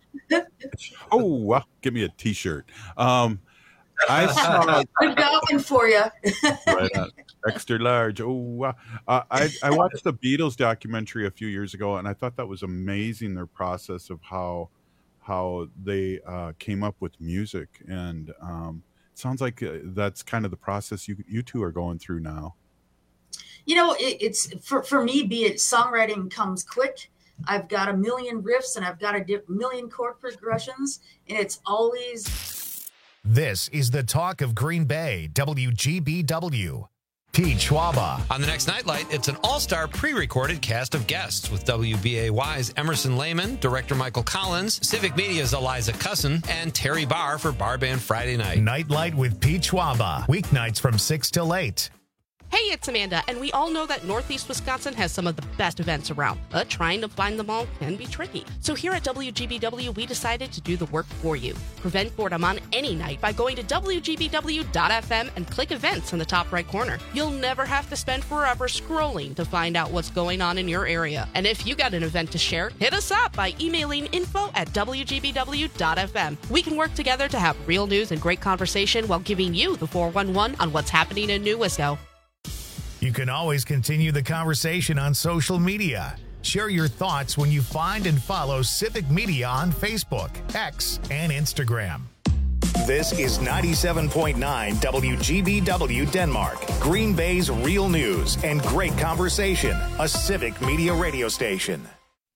Give me a T-shirt. I saw. I've got one for you. Right on. Extra large. I watched the Beatles documentary a few years ago, and I thought that was amazing. Their process of how they came up with music, and it sounds like that's kind of the process you two are going through now. It's for me, be it songwriting comes quick. I've got a million riffs and I've got a million chord progressions, and it's always. This is the talk of Green Bay, WGBW. Pete Schwaba. On the next Nightlight, it's an all-star pre-recorded cast of guests with WBAY's Emerson Lehman, director Michael Collins, Civic Media's Eliza Cussin, and Terry Barr for Bar Band Friday Night. Nightlight with Pete Schwaba. Weeknights from 6 till 8. Hey, it's Amanda, and we all know that Northeast Wisconsin has some of the best events around, but trying to find them all can be tricky. So here at WGBW, we decided to do the work for you. Prevent boredom on any night by going to WGBW.FM and click events in the top right corner. You'll never have to spend forever scrolling to find out what's going on in your area. And if you got an event to share, hit us up by emailing info@WGBW.FM. We can work together to have real news and great conversation while giving you the 411 on what's happening in New Wisco. You can always continue the conversation on social media. Share your thoughts when you find and follow Civic Media on Facebook, X, and Instagram. This is 97.9 WGBW Denmark, Green Bay's real news and great conversation, a Civic Media radio station.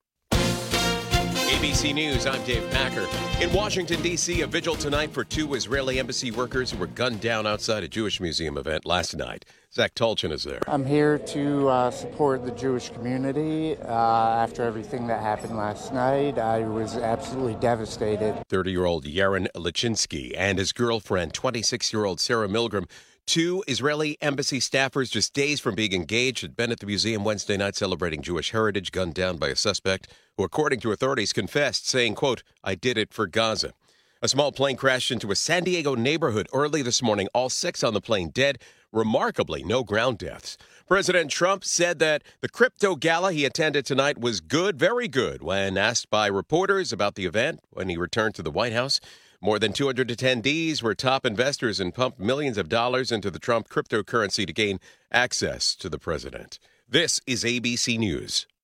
ABC News, I'm Dave Packer. In Washington, D.C., a vigil tonight for 2 Israeli embassy workers who were gunned down outside a Jewish museum event last night. Zach Tolchin is there. I'm here to support the Jewish community. After everything that happened last night, I was absolutely devastated. 30-year-old Yaron Lachinsky and his girlfriend, 26-year-old Sarah Milgram, 2 Israeli embassy staffers just days from being engaged had been at the museum Wednesday night celebrating Jewish heritage, gunned down by a suspect who, according to authorities, confessed, saying, quote, "I did it for Gaza." A small plane crashed into a San Diego neighborhood early this morning. All 6 on the plane dead. Remarkably, no ground deaths. President Trump said that the crypto gala he attended tonight was good, very good, when asked by reporters about the event when he returned to the White House. More than 200 attendees were top investors and pumped millions of dollars into the Trump cryptocurrency to gain access to the president. This is ABC News.